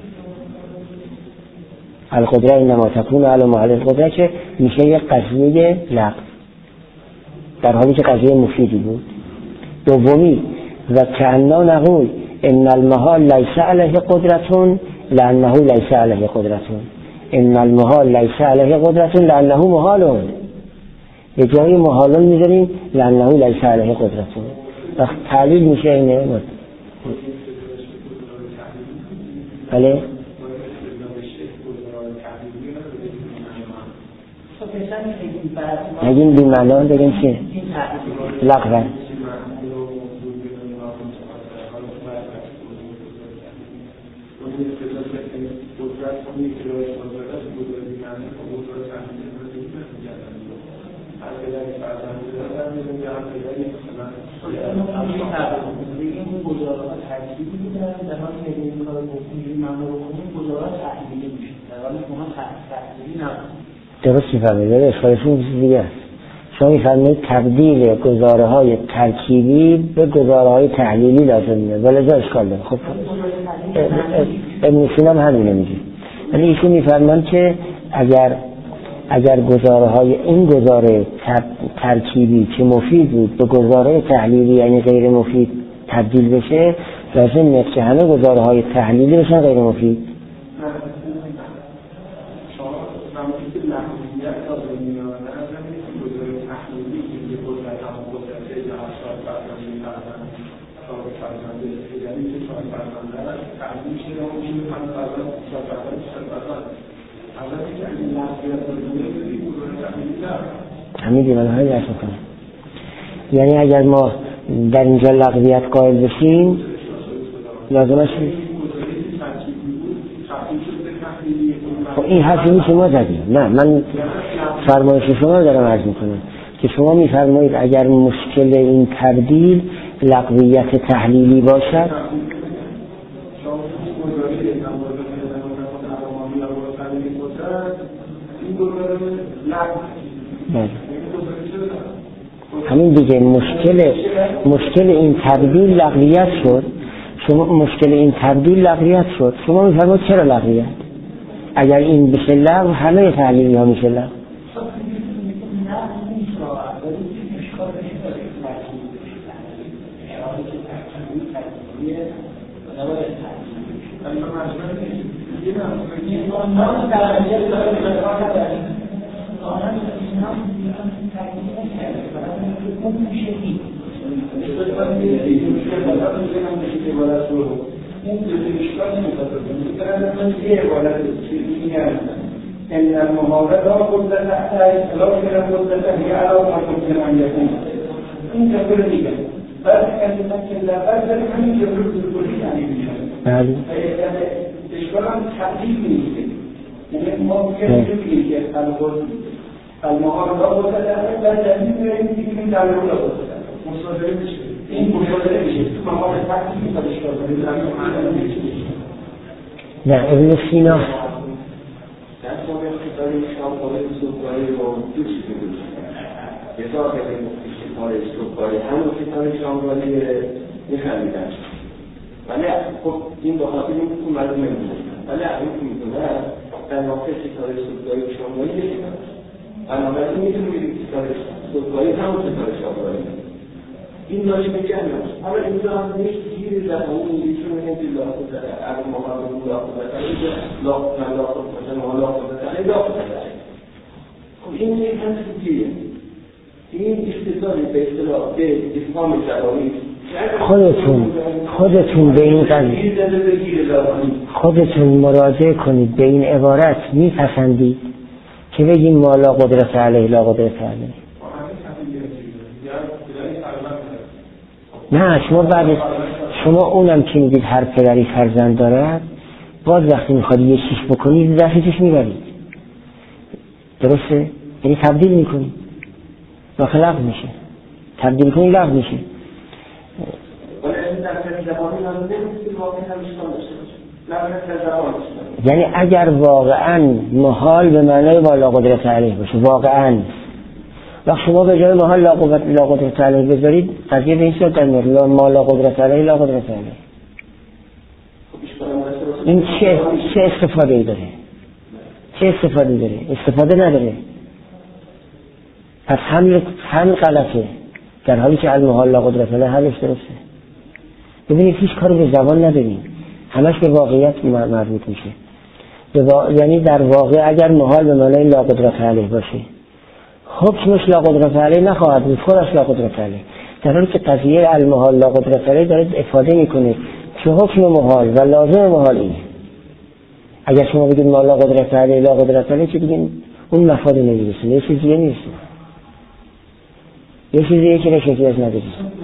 Speaker 1: القدره انما تکون علی ما علیه القدره، که میشه یک قضیه لغو در حالی که قضیه مفیدی بود. دومی و کأننا نقول ان المحال لیس علیه قدرتون لانه لیس علیه قدرتون، ان المحال لیس علیه قدرتون لانه محالون، به جای محالون میذاریم لانه لیس علیه قدرتون. وقت تعلیل میشه اینه. بله نگیم بی معنا، بگیم چیه؟ لغوه. درست میفرمایید، اشکالشون چیز دیگه است. شما میفرمایید تبدیل گزاره های ترکیبی به گزاره های تحلیلی لازم میاد، ولذا اشکال داره. خب ابن سینا هم همینه میگه، یعنی ایشون میفرمان که اگر اگر گزاره های این گزاره ترکیبی که مفید بود به گزاره تحلیلی یعنی غیر مفید تبدیل بشه، لازم نیست که همه گزاره های تحلیلی بشن غیر مفید. همین دیوانه های درست میکنه. یعنی اگر ما در اینجا لغویت قائل بشیم لازمش خب این حرفی که ما زدیم. نه، من فرمایش شما دارم عرض میکنم که شما میفرمایید اگر مشکل این تبدیل لغویت تحلیلی باشد، همین دیگه مشکل مشکل این تبدیل لغویت شد. شما مشکل این تبدیل لغویت شد، شما میفرمایید چرا لغویت؟ اگر این بشه لغو همه تحلیلی ها میشه لغو.
Speaker 2: ان المحاله لا قدرت علیه لا قدرت هی علی ما یمکن ان یکون. این جمله دیگه بعد کلمه که لفظ داره همین جمله رو کلی تعریف میشه.
Speaker 1: بله.
Speaker 2: اشکال هم تعریف نیست. یعنی ما میگیم که القدرت المحاله لا قدرت علیه بعد تعریف میگیم این تعریف لا قدرت مصادره میشه. این مصادره میشه. تو مقام تعریف میشه اشکال داره.
Speaker 1: نه ابن سینا
Speaker 3: در واقع کتاب شامپانی سوگواری رو دو چیزی بود. یزا که کتاب سوگواری همون کتاب شامپانی میخریدن. ولی خب این به خاطر این که معلوم نمیشه. ولی این که میدونه در واقع کتاب سوگواری شامپانی میشه. بنابراین میتونیم بگیم کتاب سوگواری همون کتاب شامپانی. این ناشی بگم حالا اینجا هم نیست گیر زبانی ایشون میگن که لا خود داره اگر محمد لا خود داره لا من لا خود داره ما لا خود داره لا خود داره خب این یک همچین گیره این استدلالی به اصطلاح به افهام زبانی
Speaker 1: خودتون خودتون به این قضیه خودتون مراجعه کنید به این عبارت میپسندید که بگیم ما لا قدرت علیه لا قدرت علیه. نه شما بعد شما اونم که میگید هر پدری فرزند دارد باز وقتی میخواد یه چیش بکنید دستش میبرید درسته؟ یعنی تبدیل میکنید واقع لغو میشه تبدیل کنید لغو میشه. یعنی اگر واقعا محال به معنای ما لا قدرت علیه باشه واقعا وقت شما به جای محال لا قدرت علیه بذارید قضیه به این صورت در میاد ما لا قدرت علیه لا قدرت علیه. این چه چه استفاده ای داره؟ چه استفاده داره؟ استفاده نداره. پس حمل حمل غلطه در حالی که المحال لا قدرت علیه حلش درسته. ببینید هیچ کاری به زبان نداریم همش به واقعیت مربوط میشه. وا... یعنی در واقع اگر محال به معنای لا قدرت علیه باشه حکمش لا قدرت علیه نخواهد بود خودش لا قدرت علیه، در حالی که قضیه المحال لا قدرت علیه داره افاده میکنه که حکم محال و لازم محال اینه. اگر شما بگید ما لا قدرت علیه لا قدرت علیه که بگید اون مفاد نمیرسونه یه چیزیه نیست یه چیزیه که نشکی از ندارید.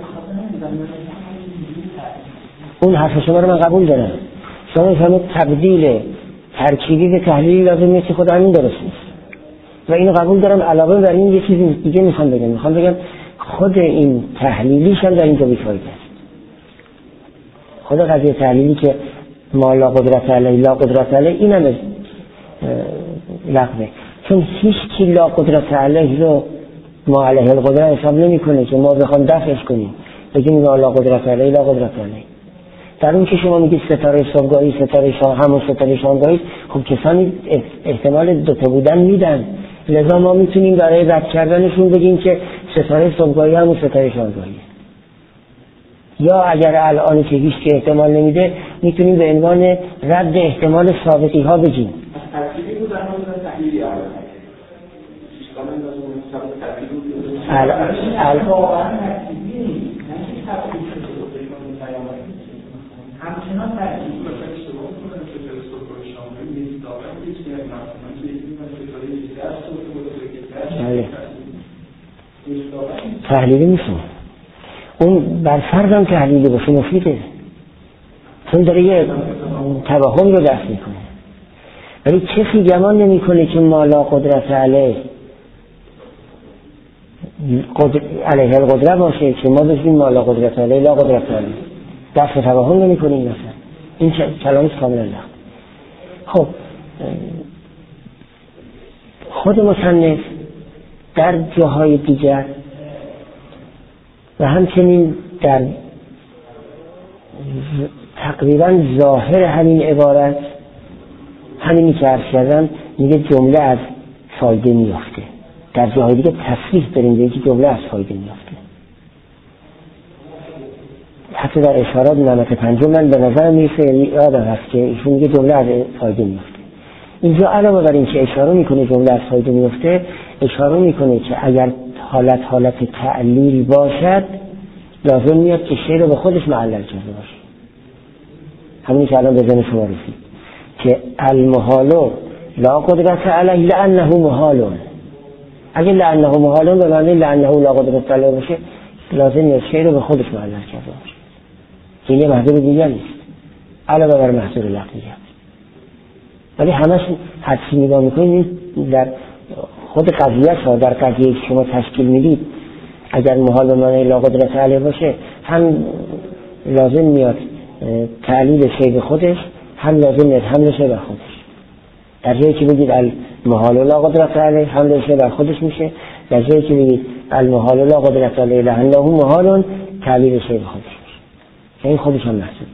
Speaker 1: اون حرف شما رو من قبول دارم. شما میفهمید تبدیل ترکیبی به تحلیلی لازم نیست که خود همین درست نیست و اینو قبول دارم. علاوه بر این یه چیز دیگه میخوام بگم میخوام بگم خود این تحلیلیش هم در اینجا بیفایده است. خود قضیه تحلیلی که ما لا قدرت علیه لا قدرت علیه این هم لغوه، چون هیچ کی لا قدرت علیه رو ما علیه القدرت حساب نمی کنه که ما بخوام دفعش کنیم بگیم ما لا قدرت علیه لا قدرت علیه. در اون که شما میگید ستاره صبحگاهی ستاره شام همون ستاره شامگاهی خب کسانی احتمال دوتا بودن میدن، لذا ما میتونیم برای رد کردنشون بگیم که ستاره صبحگاهی همون ستاره شامگاهی. یا اگر الان که هیچ که احتمال نمیده میتونیم به عنوان رد احتمال ثابتی ها بگیم.
Speaker 2: همچنان تحلیل مثلا اشتباه کنن که تلسکوپ شامل نیست داره هیچ که مثلا که این مسئله دیگه است تو
Speaker 1: تحلیلی نیست. اون بر فرضم تحلیلی باشه مفیده چون داره یه توهم رو دست میکنه، ولی کسی گمان نمیکنه که ما لا قدرت علیه قدر... علیه القدرت باشه که ما بگیم ما لا قدرت علیه لا قدرت علیه دست توهم نمی کنیم مثلا این کلامش کاملا لغو. خب خود مصنف در جاهای دیگر و همچنین در تقریبا ظاهر همین عبارت همینی که عرض کردم میگه جمله از فایده میافته، در جاهای دیگه تصریح داریم میگه جمله از فایده میافته. حتی در اشارات نعمت پنجم من به نظر میرسه یادم هست که ایشون میگه جمله از فایده میفته. اینجا علاوه بر این که اشاره میکنه جمله از فایده میفته اشاره میکنه که اگر حالت حالت تعلیل باشد لازم میاد که شی رو به خودش معلل کرده باشه. همونی که الان به ذهن شما رسید که المحالو لا قدرت علیه لانه محالون. اگر لانه محالون به معنی لانه لا قدرت علیه باشه لازم میاد شی رو به خودش معلل کرده باشه که یه محضور دیگر نیست علاوه بر محضور لغویه. ولی همش حدسی نگاه میکنید در خود قضیه ها در قضیه شما تشکیل میدید اگر محال به معنی لا قدرت علیه باشه هم لازم میاد تعلیل شی به خودش هم لازم میاد حمل شی بر خودش. در جایی که بگید المحال لا قدرت علیه حمل شی بر خودش میشه، در جایی که بگید المحال لا قدرت علیه لانه محال تعلیل شی به خودش میشه که این خودش هم محسوب.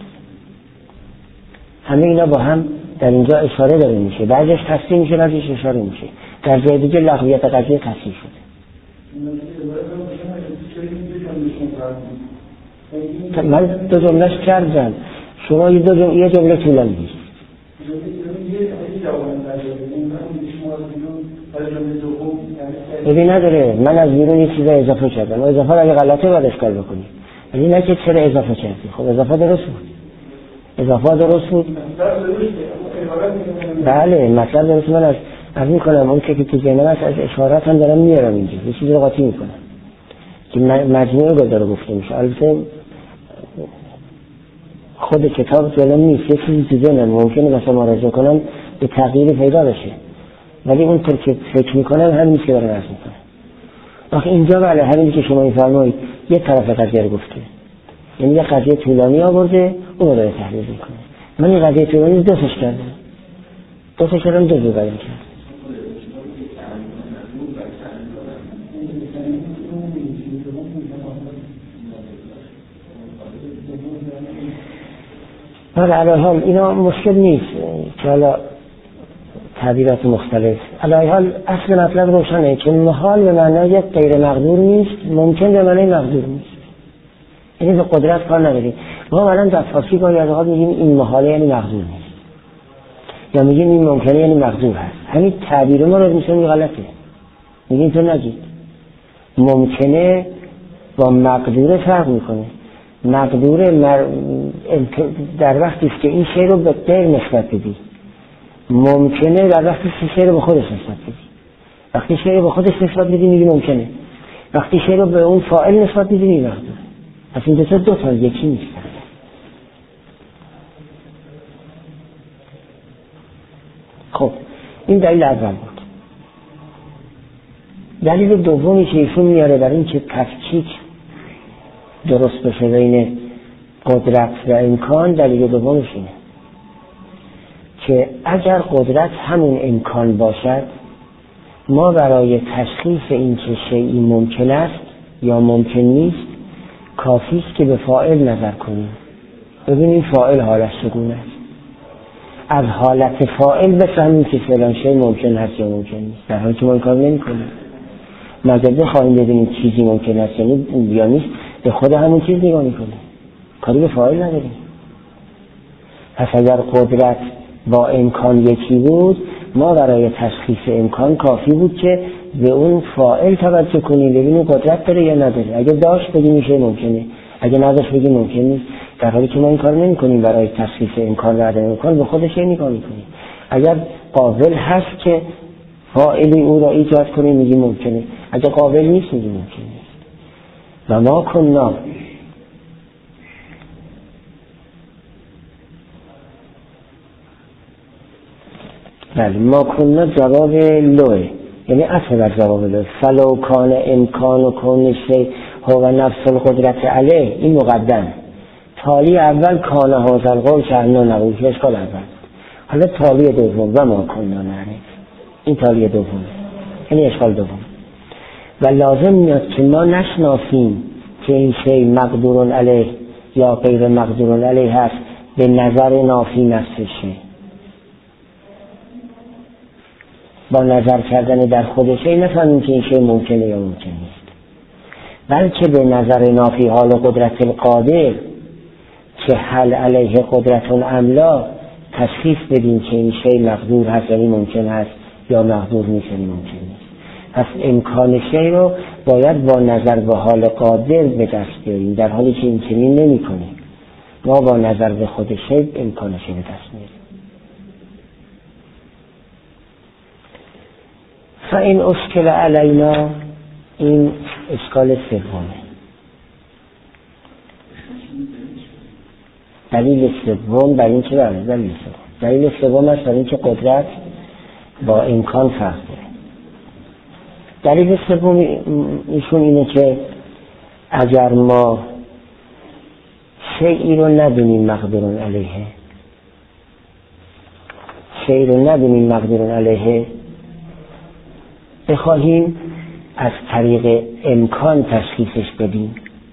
Speaker 1: همه اینا با هم در اینجا اشاره داره میشه، بعضیش تصریح میشه بعضیش اشاره میشه، در جای دیگه لغویت قضیه تصریح شده. من دو جملهش کردم، شما یه دو جمله یه جمله طولانی نیست. ببین نداره، من از بیرون یه چیزا اضافه کردم، اضافه اگه غلطه باید اشکال بکنی، ولی نه که چرا اضافه کردی. خب اضافه درست بود، اضافه درست بود. بله مطلب درست. من از از میکنم اون که تو ذهنم هست، از اشارات هم دارم میارم اینجا، یه چیزی رو قاطی میکنم که مجموعه رو داره گفته میشه. البته خود کتاب جلوم نیست، یه چیزی تو ذهنم ممکنه مثلا مراجعه کنم به تغییر پیدا بشه، ولی اونطور که فکر میکنم همین که دارم عرض میکنم. آخه اینجا بله همین که شما میفرمایید یه طرف قضیه رو گفته، یعنی یه قضیه طولانی آورده اون رو داره تحلیل میکنه. من این قضیه طولانی دوستش کردم، دوستش کردم دو جور بیان کرد. بله علیه حال اینا مشکل نیست که حالا تعبیرات مختلف. علیه حال اصل مطلب روشنه که محال به معنای غیر مقدور نیست، ممکن به معنای مقدور نیست، یعنی به قدرت کار نداریم. ما الان در فارسی گاهی از اوقات میگیم این محاله یعنی مقدور نیست، یا میگیم این ممکنه یعنی مقدور هست. همین تعبیر ما رو میشونی غلطه، میگیم تو نگید. ممکنه با مقدور فرق میکنه. مقدور مر... در وقتی است که این شی رو به غیر نسبت بدی، ممکنه در وقتی که شی رو به خودش نسبت بدی. وقتی شی رو به خودش نسبت بدی میگی ممکنه، وقتی شی رو به اون فاعل نسبت بدی میگی مقدور. پس این دو تا دو تا یکی نیستن. خب این دلیل اول بود. دلیل دومی که ایشون میاره برای این که تفکیک درست بشه بین قدرت و امکان، دلیل دومش اینه که اگر قدرت همون امکان باشد، ما برای تشخیص این که شیئی ممکن است یا ممکن نیست کافی است که به فاعل نظر کنیم، ببینیم فاعل حالش چگونه است. از حالت فاعل بفهمیم که فلان شی ممکن است یا ممکن نیست، در حالی که ما این کار نمی‌کنیم. مگر بخواهیم ببینیم چیزی ممکن است یا نیست، به خود همون چیز نگاه میکنیم، کاری به فاعل نداریم. پس اگر قدرت با امکان یکی بود، ما برای تشخیص امکان کافی بود که به اون فاعل توجه کنیم، ببینیم قدرت داره یا نداره. اگه داشت بگیم میشه ممکنه، اگه نداشت بگیم ممکن نیست، در حالی که ما این کار نمی کنیم. برای تشخیص امکان و عدم امکان به خودش نگاه میکنیم. اگر قابل هست که فاعلی او را ایجاد کنیم میگیم ممکنه، اگه قابل نیست میگیم ممکن نیست. و ما کننا بله ما کننا جواب لوه، یعنی اصل بر جواب لوه. فلو کان امکان و کن شی هو نفس القدرت علیه، این مقدم. تالی اول کان هذا القول شأنه نقول که اشکال اول. حالا تالی دوم و ما کننا نعرف، این تالی دوم یعنی اشکال دوم. و لازم میاد که ما نشناسیم که این شی مقدور علیه یا غیر مقدور علیه هست به نظر نافی نفسشه، با نظر کردن در خودشه نفهمیم که این شی ممکنه یا ممکن نیست، بلکه به نظر نافی حال قدرت القادر که حل علیه قدرت املا تشخیص بدیم که این شی مقدور هست یعنی ممکن هست یا مقدور نیست یعنی ممکن نیست. پس امکان شی رو باید با نظر به حال قادر به دست بیاریم، در حالی که این چنین نمی کنیم. ما با نظر به خود شی امکان شی به دست میاریم. فاین اشکل علینا، این اشکال سومه. دلیل سوم برای این که برای دلیل سوم دلیل سوم است برای این که قدرت با امکان فرق داره. دلیل سوم ایشون اینه که اگر ما شیئی رو ندونیم مقدور علیه، شیئی رو ندونیم مقدور علیه، بخواهیم از طریق امکان تشخیصش بدیم،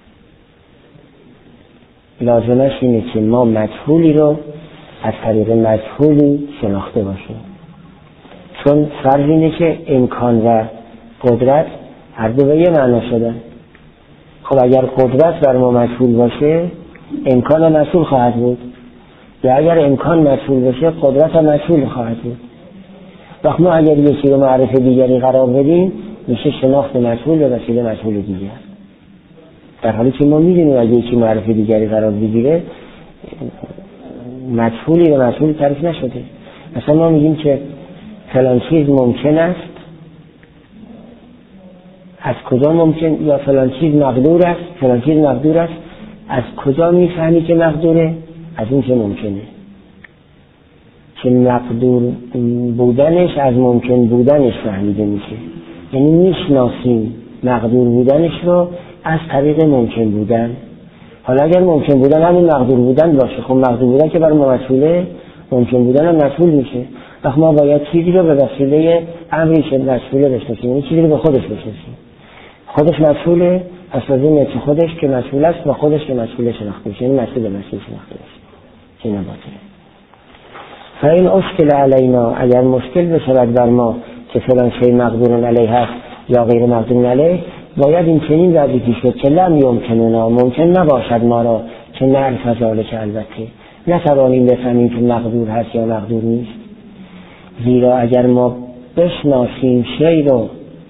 Speaker 1: لازمش اینه که ما مجهولی رو از طریق مجهولی شناخته باشیم. چون فرض اینه که امکان و قدرت هر دو به یه معنا شدن. خب اگر قدرت بر ما مجهول باشه امکان مجهول خواهد بود، یا اگر امکان مجهول باشه قدرت هم مجهول خواهد بود. وقت ما اگر یکی رو معرف دیگری قرار بدیم میشه شناخت مجهول به وسیله مجهول دیگر، در حالی که ما میدونیم اگر یکی معرف دیگری قرار بگیره مجهولی به مجهول تعریف نشده. مثلا ما میگیم که فلان چیز ممکن است، از کجا ممکن، یا فلان چیز مقدور است، فلان چیز مقدور است. از کجا میفهمی که مقدوره؟ از این که ممکنه، که مقدور بودنش از ممکن بودنش فهمیده میشه. یعنی میشناسیم مقدور بودنش رو از طریق ممکن بودن. حالا اگر ممکن بودن همین مقدور بودن باشه، خب مقدور بودن که برای ما مجهوله، ممکن بودن هم مجهول میشه. وقت ما باید چیزی رو به وسیله امری که مجهوله بشناسیم، یعنی چیزی رو به خودش بشناسیم. خودش مجهوله، از لازم که خودش که مجهول است و خودش که مجهوله شناخته بشه، یعنی مجهول به مجهول شناخته بشه. چه نباطه. فاین اشکل علینا، اگر مشکل بشود بر ما که فلان شی مقدور علیه هست یا غیر مقدور علیه، باید این چنین وضعی شد که لم یمکننا، ممکن نباشد ما را که نعرف ذالک، البته نتوانیم بفهمیم که مقدور هست یا مقدور نیست. زیرا اگر ما بشناسیم شی رو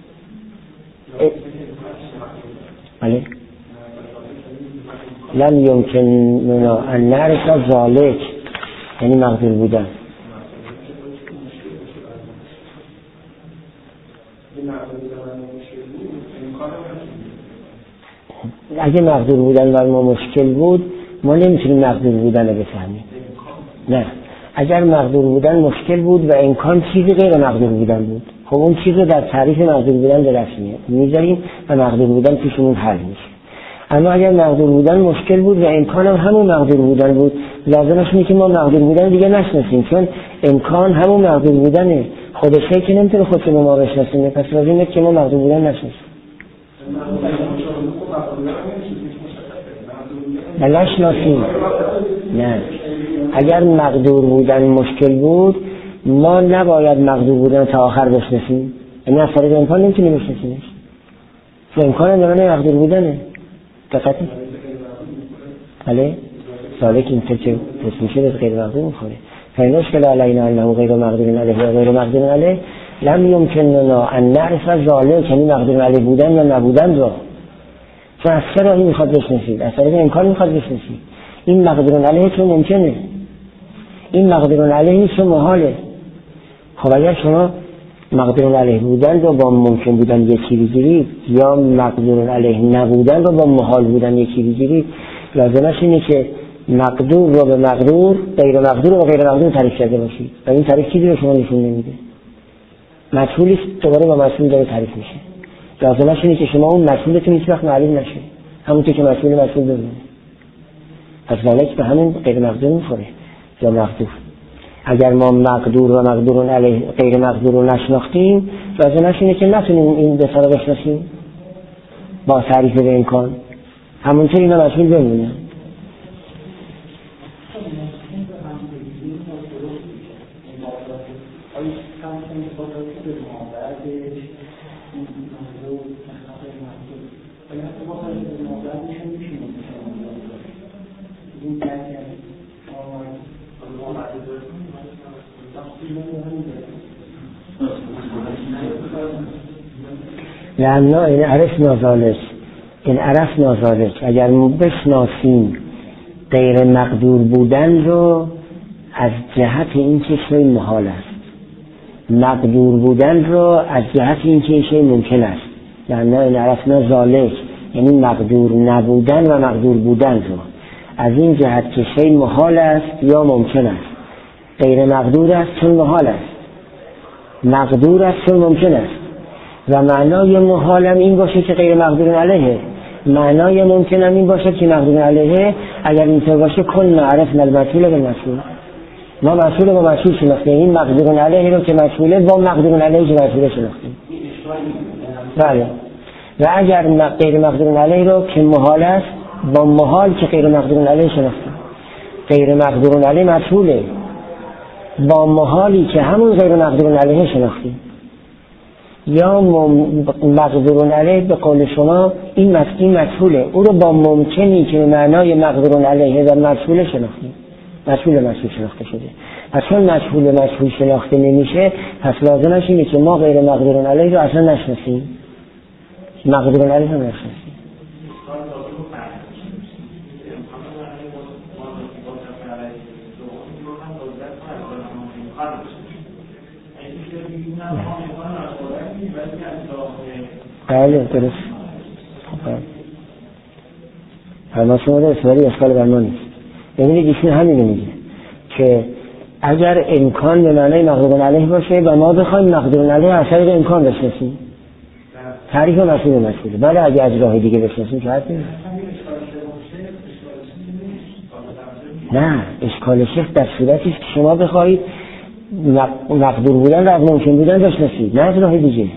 Speaker 1: بله لم یمکننا ان نعرف ذالک، یعنی مقدور بودن. اگه مقدور بودن بر ما مشکل بود ما نمیتونیم مقدور بودن رو بفهمیم. نه، اگر مقدور بودن مشکل بود و امکان چیزی غیر مقدور بودن بود، خب اون چیز رو در تعریف مقدور بودن به دست میذاریم و مقدور بودن پیشمون حل میشه. اما اگر مقدور بودن مشکل بود و امکان هم همون مقدور بودن بود، لازمش اینه که ما مقدور بودن دیگه نشناسیم، چون امکان همون مقدور بودنه، خودشه که نمیتونه خودش رو ما بشناسیم، پس لازمه که ما مقدور بودن نشناسیم. بلش ناسیم. نه، اگر مقدور بودن مشکل بود ما نباید مقدور بودن تا آخر بشناسیم، یعنی از طریق امکان نمیتونیم بشناسیمش، چون امکان هم دارن مقدور بودنه. دقیقی؟ بله؟ سالک این که تصمیشه به غیر مقدور میخوره. فاین اشکل علینا انه غیر مقدور علیه و غیر مقدور علیه لم یمکننا ان نعرف ذالک، یعنی مقدور علیه بودن یا نبودن رو. چون از چه راهی میخواد بشناسید؟ از طریق امکان میخواد بشناسید. این مقدور علیه چون ممکنه، این مقدور علیه چون محاله. خب اگر شما مقدور علیه بودن رو با ممکن بودن یکی بگیرید یا مقدور علیه نبودن رو با محال بودن یکی بگیرید، لازمش اینه که مقدور رو به مقدور، غیر مقدور رو به غیر مقدور تعریف کرده باشید و این تعریف چیزی رو شما نشون نمیده. مجهولی دوباره با مجهول داره تعریف میشه. لازمش اینه که شما اون مجهولتون هیچ وقت معلوم نشه، همونطور که مجهول مجهول بمونه. پس ذالک به همین غیر مقدور میخوره یا مقدور. اگر ما مقدور و مقدور علیه غیر مقدور رو نشناختیم، لازمش اینه که نتونیم این دو تا رو بشناسیم با تعریف به امکان، همونطور اینا مجهول بمونه. لأنه این عرفنا ذالک، این عرفنا ذالک، اگر ما بشناسیم غیر مقدور بودن رو از جهت این که شی محال است، مقدور بودن رو از جهت این که شی ممکن است. لأنه این عرفنا ذالک، یعنی مقدور نبودن و مقدور بودن رو از این جهت که شی محال است یا ممکن است. غیر مقدور است چون محال است، مقدور است چون ممکن است. و معنای محال هم این باشه که غیر مقدور علیه، معنای ممکن هم این باشه که مقدور علیه. اگر اینطور باشه کل نعرف المجهول بالمجهول، ما مجهول با مجهول شناختیم، این مقدور علیه رو که مجهوله با مقدور علیه که مجهوله شناختیم. بله. و اگر غیر مقدور علیه رو که محال است با محال که غیر مقدور علیه شناختیم. غیر مقدور علیه مجهوله با محالی که همون غیر مقدور علیه شناختیم. یا مقدور علیه به قول شما این این مجهوله، او رو با ممکنی که معنای مقدور علیه و مجهول شناختیم، مجهول مجهول شناخته شده. پس چون مجهول مجهول شناخته نمیشه، پس لازمش اینه که ما غیر مقدور علیه رو اصلا نشناسیم، مقدور علیه رو نشناسیم. بله درست. اما شما در اصواری اشکال بر ما نیست. ببینید ایشون همین میگه که اگر امکان به معنای مقدور علیه باشه و ما بخوایم مقدور علیه از طریق امکان بشناسیم، تعریف مسئول مسئوله. بله اگه از راه دیگه بشناسیم که حد نیست. نه، اشکال شیخ در صورتی است که شما بخواید مقدور بودن و از ممکن بودن بشناسید، نه از راه دیگه.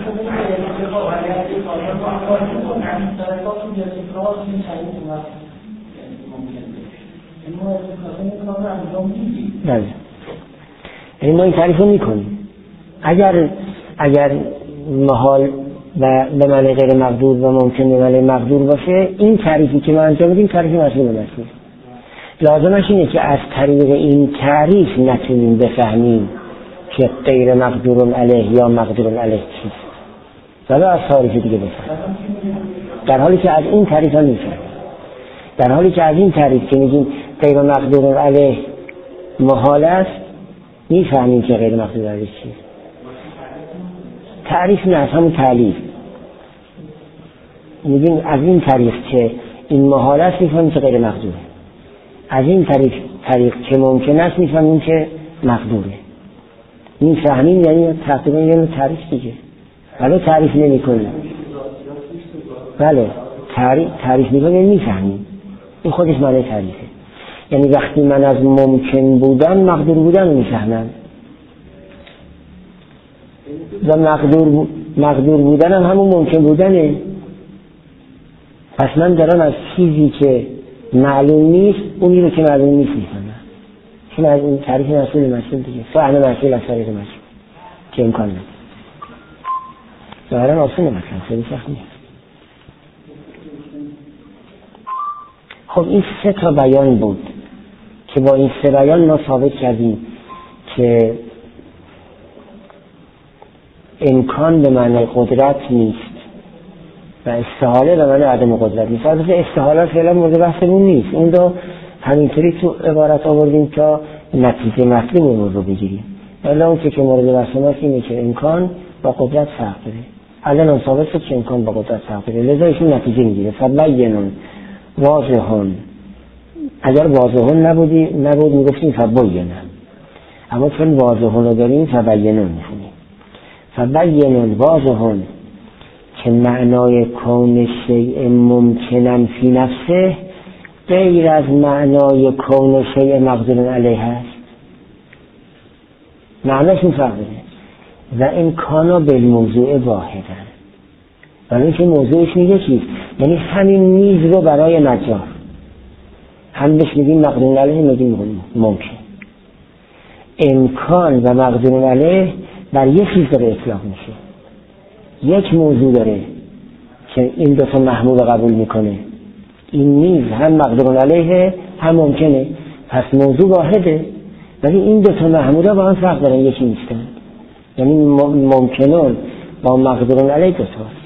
Speaker 1: بله. این ما این تعریف رو میکنیم. اگر اگر محال و به معنی غیر مقدور و ممکن به معنی مقدور باشه، این تعریفی که ما انجام میدیم تعریف مسئول مسئول. لازمش اینه که از طریق این تعریف نتونیم بفهمیم که غیر مقدور علیه یا مقدور علیه چیست، ولی از تعریف دیگه بفهمیم. در حالی که از این تعریف ها میفهمیم، در حالی که از این تعریف که میگیم غیر مقدور علیه محال است، میفهمیم که غیر مقدور علیه چیست. تعریف نه، همون تعلیف. میگیم از این طریق که این محال است میفهمیم که غیر مقدوره، از این طریق طریق که ممکن است میفهمیم که مقدوره. میفهمیم یعنی تقریبا یعنی تعریف دیگه، ولی تعریف نمی کنیم. بله تعریف تعریف میکنیم میفهمیم، این خودش معنی تعریفه. یعنی وقتی من از ممکن بودن مقدور بودن رو میفهمم و مقدور مقدور بودن هم همون ممکن بودنه. پس من دارم از چیزی که معلوم نیست اونی رو که معلوم نیست میفهمم. چون از این تعریف مسئول مسئول دیگه، فهم مسئول از طریق مسئول که امکان نداره. ظاهرا آسونه مثلا خیلی سخت نیست. خب این سه تا بیان بود که با این سه بیان ما ثابت کردیم که امکان به معنی قدرت نیست و استحاله به معنی عدم قدرت نیست. البته استحاله فعلا مورد بحثمون نیست، اون رو همینطوری تو عبارت آوردیم تا نتیجه مطلوبمون رو بگیریم. ولی اون که مورد بحث ماست اینه که امکان با قدرت فرق داره. الان هم ثابت شد که امکان با قدرت فرق داره، لذا ایشون نتیجه میگیره. فبینون واضحون، اگر واضحون نبودی نبود میگفتیم فبینون، اما چون واضحون رو داریم فبینون میخونیم. فبینون واضحون که معنای کون شیء ممکنن فی نفسه غیر از معنای کون شیء مقدور علیه هست. معناش این فرق داره. و این کانا بالموضوع واحدن، ولی اینکه موضوعش میگه چیست؟ یعنی همین میز رو برای نجار هم بهش میگیم مقدور علیه، میگیم ممکن. امکان و مقدور علیه بر یک چیز داره اطلاق میشه، یک موضوع داره که این دو تا محمول قبول میکنه. این میز هم مقدور علیه هم ممکنه، پس موضوع واحده، ولی این دو تا محمول با هم فرق دارن، یکی نیستن. یعنی ممکنون با مقدور علیه دو تاست.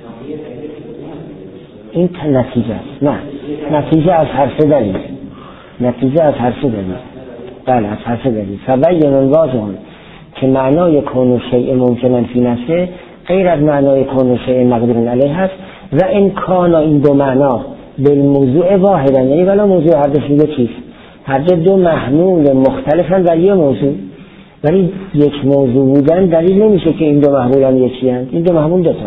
Speaker 1: این نتیجه است. نه، نتیجه از هر سه دلیل، نتیجه از هر سه دلیل. بله از هر سه دلیل. فبینون واضحون که معنای کون شیء ممکنن فی نفسه غیر از معنای کون شیء مقدور علیه هست و این کانا این دو معنا بالموضوع واحدن، یعنی ولی موضوع هر دو شیء چیست؟ هر دو محمول مختلفن در یک موضوع، ولی یک موضوع بودن دلیل نمیشه که این دو محمول هم یکی هست. این دو محمول دو تا.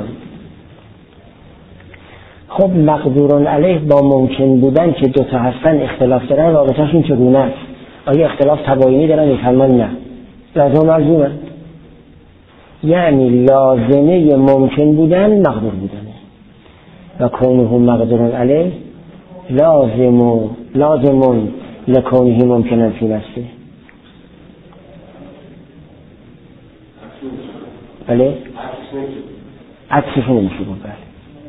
Speaker 1: خب مقدور علیه با ممکن بودن که دو تا هستن اختلاف دارن، رابطه‌شون چگونه است؟ آیا اختلاف تباینی دارن یا نه؟ لازم ملزومه. یعنی لازمه ممکن بودن مقدور بودنه و کونه مقدور علیه لازم لازم لکونه ممکنن فی نفسه. بله عکسش نمیشه بود. بله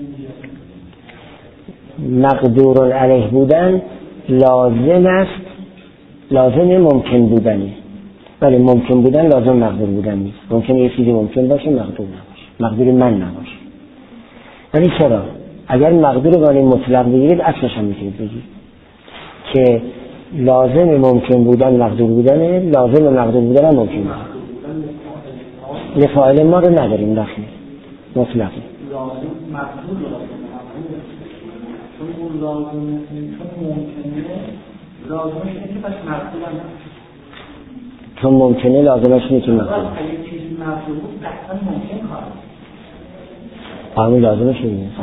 Speaker 1: مقدور علیه بودن لازم است، لازم ممکن بودنه. ولی ممکن بودن لازم مقدور بودن نیست. ممکنه یه چیزی ممکن باشه مقدور نباشه، مقدور من نباشه. ولی چرا؟ اگر مقدور گانه مطلق بگیرید اصلش هم میتونید بگید که لازم ممکن بودن مقدور بودنه، لازم مقدور بودن هم ممکن بودن. لفاعل ما رو نداریم داخل مطلقی.
Speaker 2: لازم مقدور چون اون لازمه، چون ممکنه لازمش اینه که بس مقدور هم
Speaker 1: چون ممکنه لازمش اینه که مقدور
Speaker 2: اگه چیزی مقدور بود دقیقا ممکن خواهد
Speaker 1: قانون لازمش اینه
Speaker 2: یعنی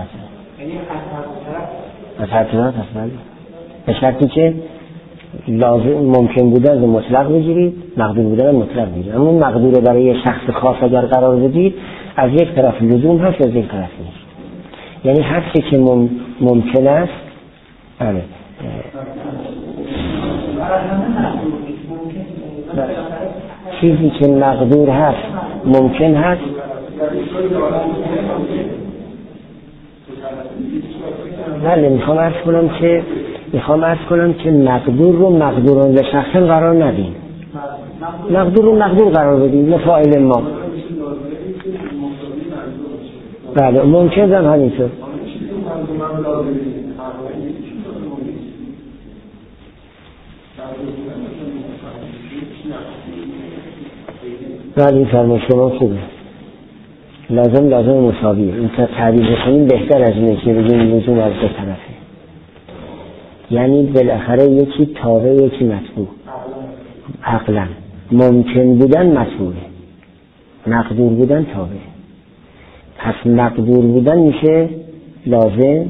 Speaker 1: از هر طرف هست. بله به شرطی که لازم ممکن بودن رو مطلق بگیرید، مقدور بودن رو مطلق بگیرید. اما مقدور برای شخص خاص اگر قرار بدید از یک طرف لزوم هست از یک طرف نیست. یعنی هر چی که مم... ممکن است بله چیزی که مقدور هست ممکن هست. بله میخوام عرض کنم که میخوام عرض کنم که مقدور رو مقدوران به شخصا قرار ندیم، مقدور رو مقدور قرار بدیم لفاعل ما. بله ممکن هم همینطور. بله فرما شما خوبه. لازم لازم مساویه. این تا تعبیر بکنیم بهتر از اینه که بگیم لزوم از دو طرفه. یعنی بالاخره یکی تابع یکی مطبوع. عقلا ممکن بودن مطبوعه، مقدور بودن تابع. پس مقدور بودن میشه لازم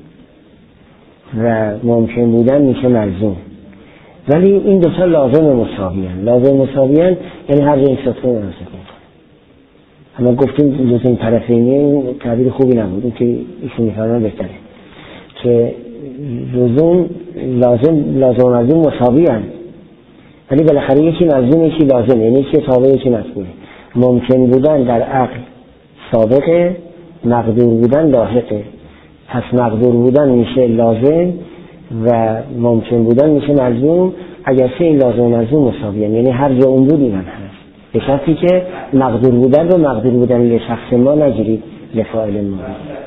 Speaker 1: و ممکن بودن میشه ملزوم. ولی این دو تا لازم مساویان. لازم مساویان یعنی هر جای سطح مناسب. اما گفتیم لزوم طرفینی تعبیر خوبی نبود که ایشون میفرمان بهتره که لزوم لازم لازم ملزوم مساویان، ولی بالاخره یکی ملزوم یکی لازم، یعنی یکی تابع یکی مطبوعه. ممکن بودن در عقل سابقه، مقدور بودن لاحقه. پس مقدور بودن میشه لازم و ممکن بودن میشه ملزوم. اگر سه این لازم و ملزوم مساویان یعنی هر جا اون بود این هم هست، به شرطی که مقدور بودن رو مقدور بودن یه شخص ما نگیرید لفاعل ما.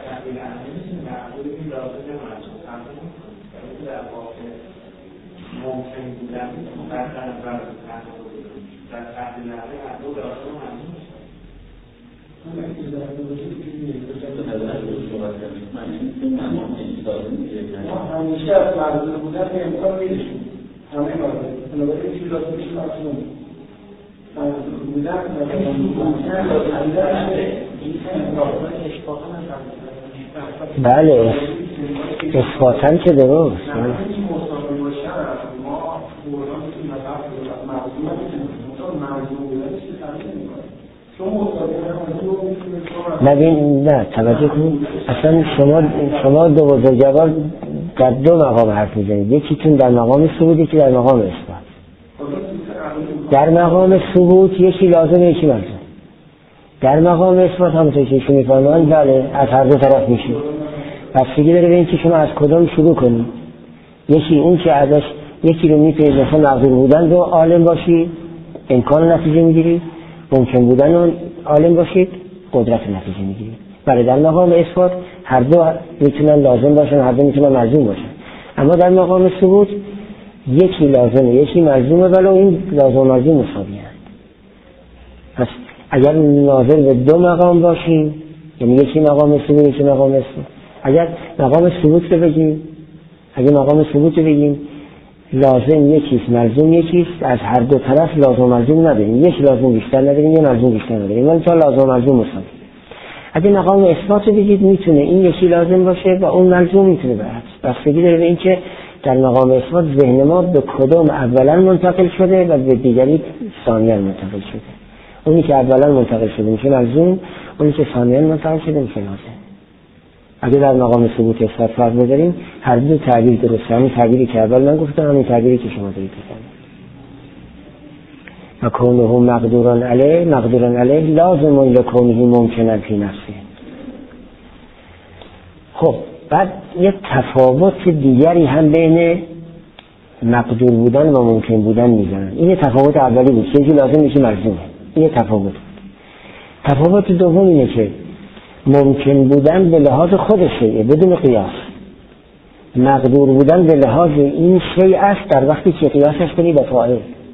Speaker 2: همیشه از مقدور بودن به امکان میرسیم همه مقدور بنابراین این چیز لازم میشه مقدور مقدور بودن
Speaker 1: بله اثباتاً که درست. نبین نه توجه کنید اصلا شما شما دو بزرگوار در دو مقام حرف میزنید، یکیتون در مقام ثبوت یکی در مقام اثبات. در مقام ثبوت یکی لازم یکی ملزوم، در مقام اثبات همونطور که ایشون میفرمایند بله از هر دو طرف میشه. بستگی داره به اینکه شما از کدام شروع کنید. یکی اون که ازش یکی رو میتونید مثلا مقدور بودن رو عالم باشید امکان نتیجه میگیرید، ممکن بودن رو عالم باشید قدرت نتیجه میگیرید. برای در مقام اثبات هر دو میتونن لازم باشن، هر دو میتونن ملزوم باشن. اما در مقام ثبوت یکی لازمه یکی ملزومه، ولی این لازم و ملزوم مساویه. پس اگر ناظر به دو مقام باشیم یعنی یکی مقام ثبوت یکی مقام اثبات. اگر مقام ثبوت رو بگیم اگر مقام ثبوت رو بگیم لازم یکیست ملزوم یکیست، از هر دو طرف لازم و ملزوم نداریم، یک لازم بیشتر نداریم یک ملزوم بیشتر نداریم، ولی تا لازم و ملزوم مساوی. اگه مقام اثبات رو بگید میتونه این یکی لازم باشه و اون ملزوم میتونه برعکس. بستگی داره به اینکه در مقام اثبات ذهن ما به کدوم اولا منتقل شده و به دیگری ثانیا منتقل شده. اونی که اولا منتقل شده میشه ملزوم، اونی که ثانیا منتقل شده میشه لازم. اگه در مقام ثبوت اثبات فرق بذاریم هر دو تعبیر درسته، همین تعبیری که اول من گفتم همین تعبیری که شما دارید بکنید. و کونه مقدوران علیه مقدوران علیه لازم لکونه ممکنن فی نفسه. خب بعد یه تفاوت دیگری هم بین مقدور بودن و ممکن بودن میزنن. این تفاوت اولی بود که لازم میشه ملزومه. این تفاوت. تفاوت دوم اینه که ممکن بودن به لحاظ خود شیء بدون قیاس، مقدور بودن به لحاظ این شیء است در وقتی که قیاسش کنی با فاعل.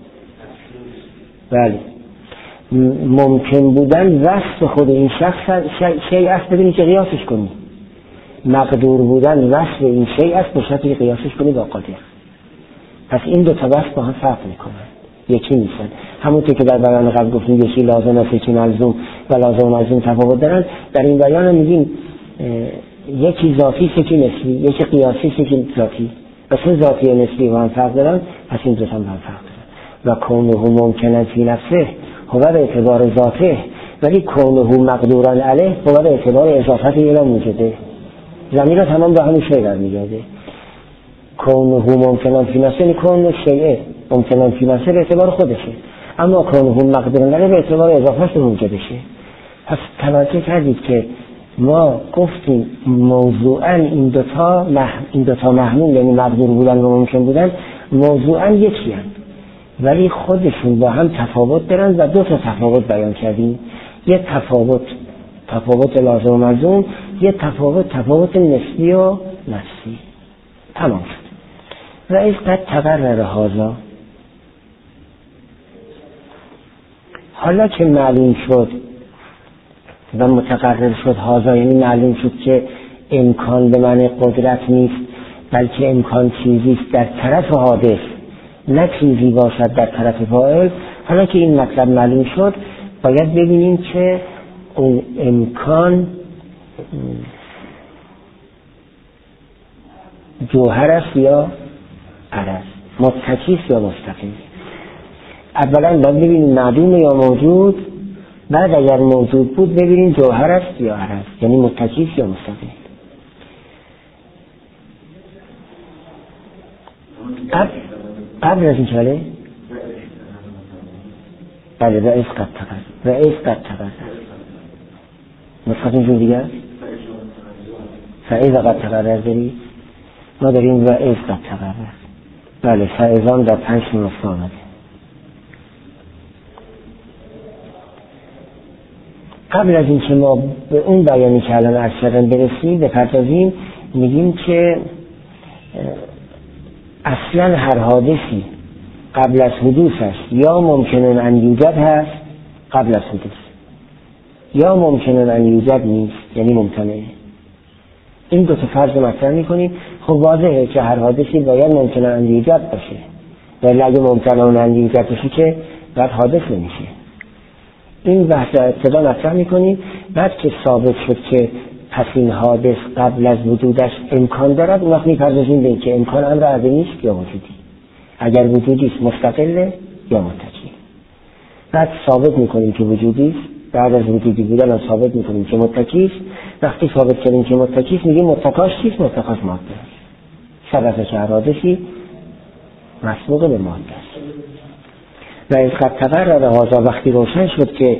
Speaker 1: بله ممکن بودن وصف خود این شخص شیء است بدون که قیاسش کنی، مقدور بودن وصف این شیء است به شرطی که قیاسش کنی با قادر. پس این دو تا وصف با هم فرق میکنن، یکی نیستن. همونطور که در بیان قبل گفتیم یکی لازم است یکی ملزوم و لازم و ملزوم تفاوت دارن، در این بیان هم میگیم یکی ذاتی یکی نسبی، یکی قیاسی یکی ذاتی. پس این ذاتی و نسبی با هم فرق دارن، پس این دو تا هم فرق دارن. و کونه ممکنن فی نفسه هو به اعتبار ذاته، ولی کونه مقدوران علیه هو به اعتبار اضافت الی موجوده. ضمیر تمام به همین شیء برمیگرده. کونه ممکنن فی نفسه یعنی کونه شیء ممکنن فی نفسه به اعتبار خودشه، اما کونه مقدوران علیه به اعتبار اضافت به موجودشه. پس توجه کردید که ما گفتیم موضوعاً این دوتا مح... این دوتا محمول یعنی مقدور بودن و ممکن بودن موضوعاً یکی هستند ولی خودشون با هم تفاوت دارن و دو تا تفاوت بیان کردیم. یه تفاوت تفاوت لازم و ملزوم، یه تفاوت تفاوت نسبی و نفسی. تمام شد. و از قد تقرر هذا، حالا که معلوم شد و متقرر شد هذا یعنی معلوم شد که امکان به معنی قدرت نیست بلکه امکان چیزی است در طرف حادث نه چیزی باشد در طرف فاعل. حالا که این مطلب معلوم شد باید ببینیم که اون امکان جوهر است یا عرض، متکی است یا مستقیم. اولا باید ببینیم معدوم یا موجود، بعد اگر موجود بود ببینیم جوهر است یا عرض، یعنی متکی است یا مستقیم. قبل قبل از این چاله بله و از قد تقرر و از قد تقرر نسخه اینجور دیگه است فعیز قد تقرر دارید، ما داریم و از قد تقرر. بله فعیزان در پنج نسخه آمده. قبل از این که ما به اون بیانی که الان عرض کردم برسیم بپردازیم، میگیم که اصلا هر حادثی قبل از حدوثش یا ممکنه ان یوجد هست قبل از حدوث، یا ممکنه ان یوجد نیست یعنی ممتنعه. این دو تا فرض مطرح میکنیم. خب واضحه که هر حادثی باید ممکنه ان یوجد باشه، ولی اگه ممکنه ان یوجد باشه که بعد حادث نمیشه. این بحث ابتدا مطرح میکنیم. بعد که ثابت شد که پس این حادث قبل از وجودش امکان دارد، اون وقت میپردازیم به این که امکان امر عدمی است یا وجودی. اگر وجودی است مستقله یا متکی. بعد ثابت میکنیم که وجودی است، بعد از وجودی بودن هم ثابت میکنیم که متکی است. وقتی ثابت کردیم که متکی است میگیم متکاش چیست؟ متکاش ماده است. سبب که حادثی مسبوق به ماده است. و از قد تقرر هذا وقتی روشن شد که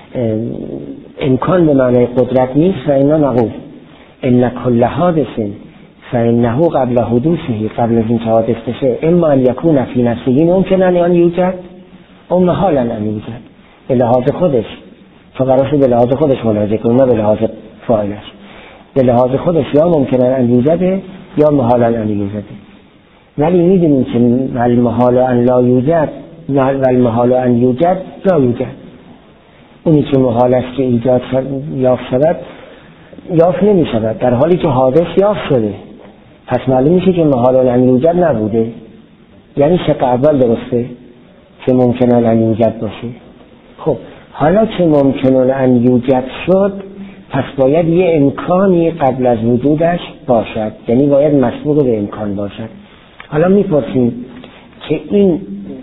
Speaker 1: امکان به معنی قدرت نیست و اینا نقول ان کل حادث فانه قبل حدوثه قبل از این که حادث بشه اما ان یکون فی نفسه ممکن ان یوجد او محالا ان یوجد به لحاظ خودش، فقراش به لحاظ خودش ملاحظه کنیم نه به لحاظ فاعلش. به لحاظ خودش یا ممکن ان یوجد یا محالا ان یوجد. ولی میدونیم که المحال ان لا یوجد و المحال ان یوجد لا یوجد. اونی که محال است که ایجاد یافت شود یافت نمی شود در حالی که حادث یافت شده. پس معلوم میشه که محال ان یوجد نبوده. یعنی شق اول درسته که ممکن ان یوجد باشه. خب حالا که ممکن ان یوجد شد پس باید یه امکانی قبل از وجودش باشد، یعنی باید مسبوق به امکان باشد. حالا میپرسیم که این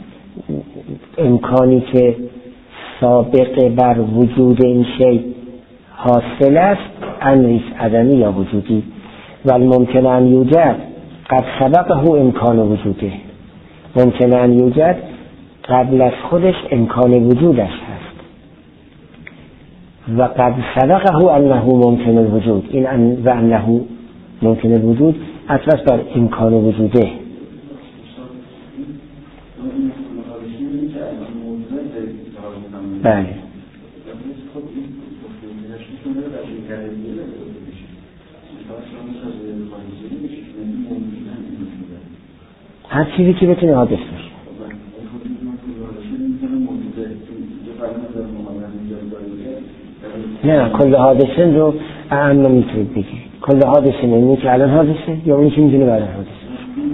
Speaker 1: امکانی که سابق بر وجود این شیء حاصل است امریست عدمی یا وجودی و ممکن ان یوجد قد سبقه امکان وجوده. ممکن ان یوجد قبل از خودش امکان وجودش هست و قد سبقه انه ممکن الوجود. این ان و انه ممکن الوجود اطلاس بر امکان وجوده. بله هر چیزی که بتونه حادث باشه. نه کل حادثه رو اعم میتونید بگید. کل حادثه اینی که الان حادثه یا اونی که میتونه بعد حادثه.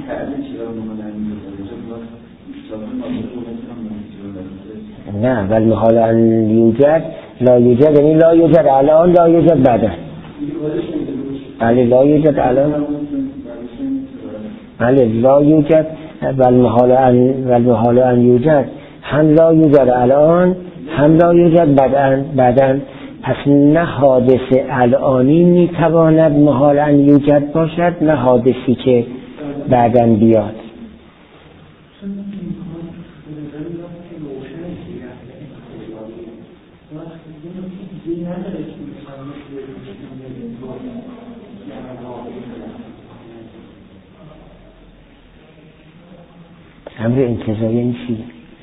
Speaker 1: نه ولی محال ان یوجد لا یوجد یعنی لا یوجد الان لا یوجد بعدا. بله لا یوجد الان بله لا یوجد ولی محال ان ولی محال ان یوجد هم لا یوجد الان هم لا یوجد بعدا بعدا. پس نه حادث الانی میتواند محال ان یوجد باشد نه حادثی که بعدا بیاد. امر انتظاری یعنی چی؟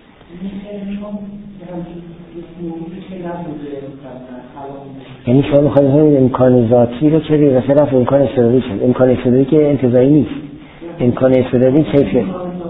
Speaker 1: یعنی شما میخواید همین امکان ذاتی رو چه به طرف امکان استدلالی شد. امکان استدلالی که انتظاری نیست. امکان استدلالی چیه؟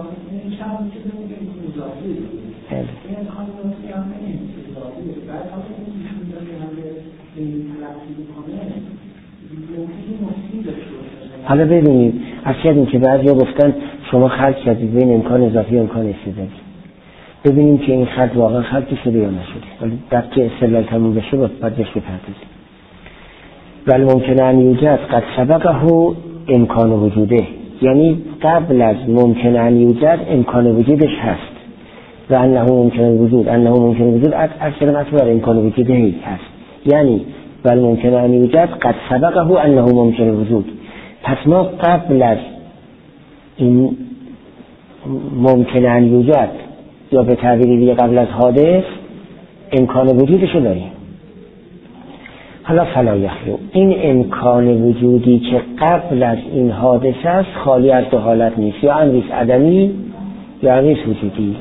Speaker 1: حالا ببینید از این که بعضی گفتن شما خلق کردید بین امکان اضافی و امکان استدلالی. ببینیم که این خط واقعا خلق شده یا نشده. ولی بعد که استدلال تموم بشه باید بهش بپردازیم. ولی ممکنه ان یوجد قد سبقه امکان وجوده، یعنی قبل از ممکنه ان یوجد امکان وجودش هست. و انه ممکن الوجود انه ممکن الوجود اکثر مطلب امکان وجوده هست. یعنی ولی ممکنه ان یوجد قد سبقه انه ممکن الوجود. پس ما قبل از این ممکنه ان یوجد یا به تعبیر دیگه قبل از حادث امکان وجودشو داریم. حالا فلا یخلو، این امکان وجودی که قبل از این حادث است خالی از دو حالت نیست، یا امریست عدمی یا امریست وجودی.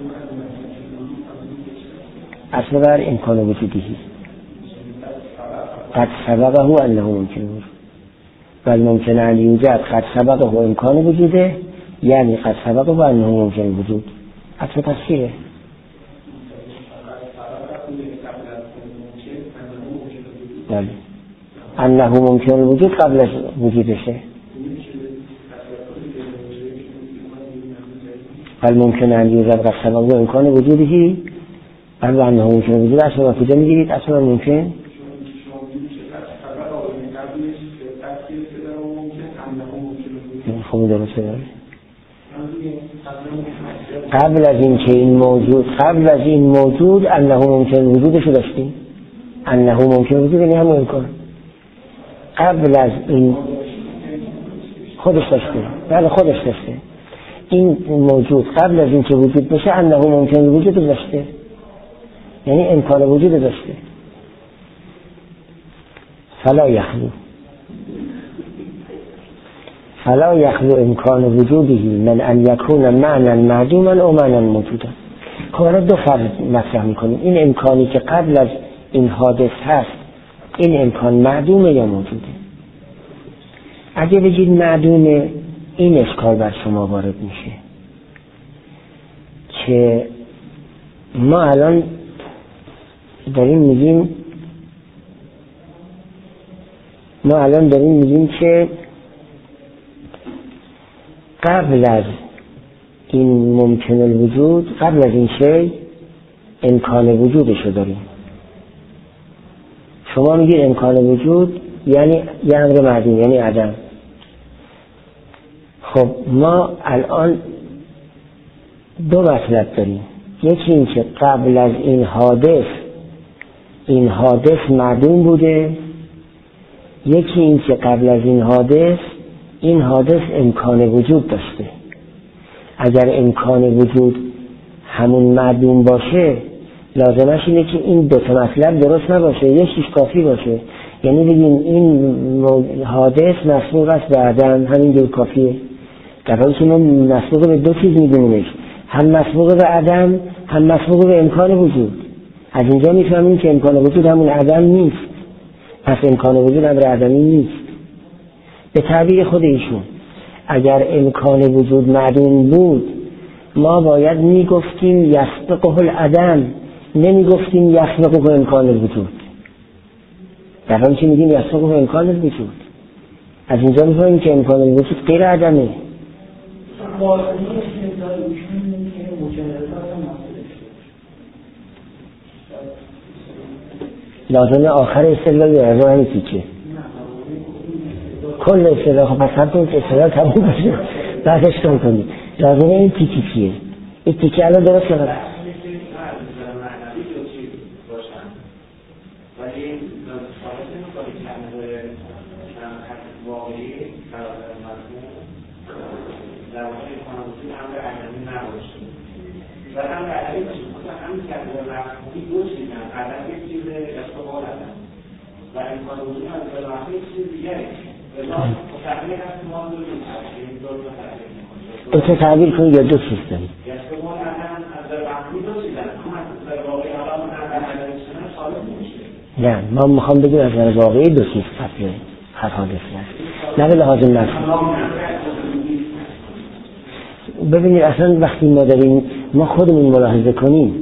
Speaker 1: اصلا بر امکان وجودی قد سبقه انه ممکن وجود بل ممکن ان یوجد قد سبقه امکان وجوده، یعنی قد سبقه انه ممکن وجود. اصلا تفسیره بله انه ممکن وجود قبل از وجودشه. بل ممکن ان یوجد قد سبقه امکان وجودی بل انه ممکن وجود. اصلا کجا میگیرید؟ اصلا ممکن خب درسته داره. قبل از این که این موجود قبل از این موجود انه ممکن وجودشو داشتیم. انه ممکن وجود یعنی همون امکان قبل از این خودش داشته. بله خودش داشته. این موجود قبل از این که وجود بشه انه ممکن وجود داشته، یعنی امکان وجود داشته. فلا یخلو فلا یخلو امکان وجوده من ان یکون معنی معدوما او معنی موجودا. خب الان دو فرض مطرح میکنیم. این امکانی که قبل از این حادث هست این امکان معدومه یا موجوده؟ اگه بگید معدومه این اشکال بر شما وارد میشه که ما الان داریم میگیم ما الان داریم میگیم که قبل از این ممکن الوجود قبل از این شی امکان وجودشو داریم. شما میگید امکان وجود یعنی یه امر معدوم یعنی عدم. خب ما الان دو مطلب داریم. یکی این که قبل از این حادث این حادث معدوم بوده، یکی این که قبل از این حادث این حادث امکان وجود داشته. اگر امکان وجود همون معدوم باشه لازمش اینه که این دو تا مطلب درست نباشه، یکیش کافی باشه. یعنی بگیم این حادث مسبوق است به عدم، همین دو کافیه. در حالی که ما مسبوق به دو چیز میدونیمش، هم مسبوق به عدم هم مسبوق به امکان وجود. از اینجا میفهمیم که امکان وجود همون عدم نیست، پس امکان وجود امر عدمی نیست. به تعبیر خود ایشون اگر امکان وجود معدوم بود ما باید میگفتیم یسبقه العدم، نمیگفتیم یسبقه امکان وجود. در حالی که میگیم یسبقه امکان وجود، از اینجا میفهمیم که امکان وجود غیر عدمه. لازمه آخر استدلال به ارزا همین تیکه کل استدلال. خب پس هم که استدلال تموم بشه بعدش کن کنید. لازمه این تیکی چیه؟ این تیکه الان درست کنید.
Speaker 2: و هم قدری باشید مثلا همین کلمه مفهومی دو چیزن، عدم یک چیز استقبال عدم و امکان وجود هم به مفهوم یک چیز دیگره. لذا متحقیق هست ما دو چیز هستیم، دو تا تعبیر میکنیم.
Speaker 1: دو تا تعبیر کنید یا دو چیز داریم؟
Speaker 2: استقبال عدم از در مفهومی دو چیزن، اما از در واقعی حالا من عدم عدم چیزن ثابت نمیشه.
Speaker 1: نه ما میخوام بگیم از در واقعی دو چیز فصل هر حادثی هست، نه به لحاظ مفهوم. ببینید اصلا وقتی ما داریم ما خودمون ملاحظه کنیم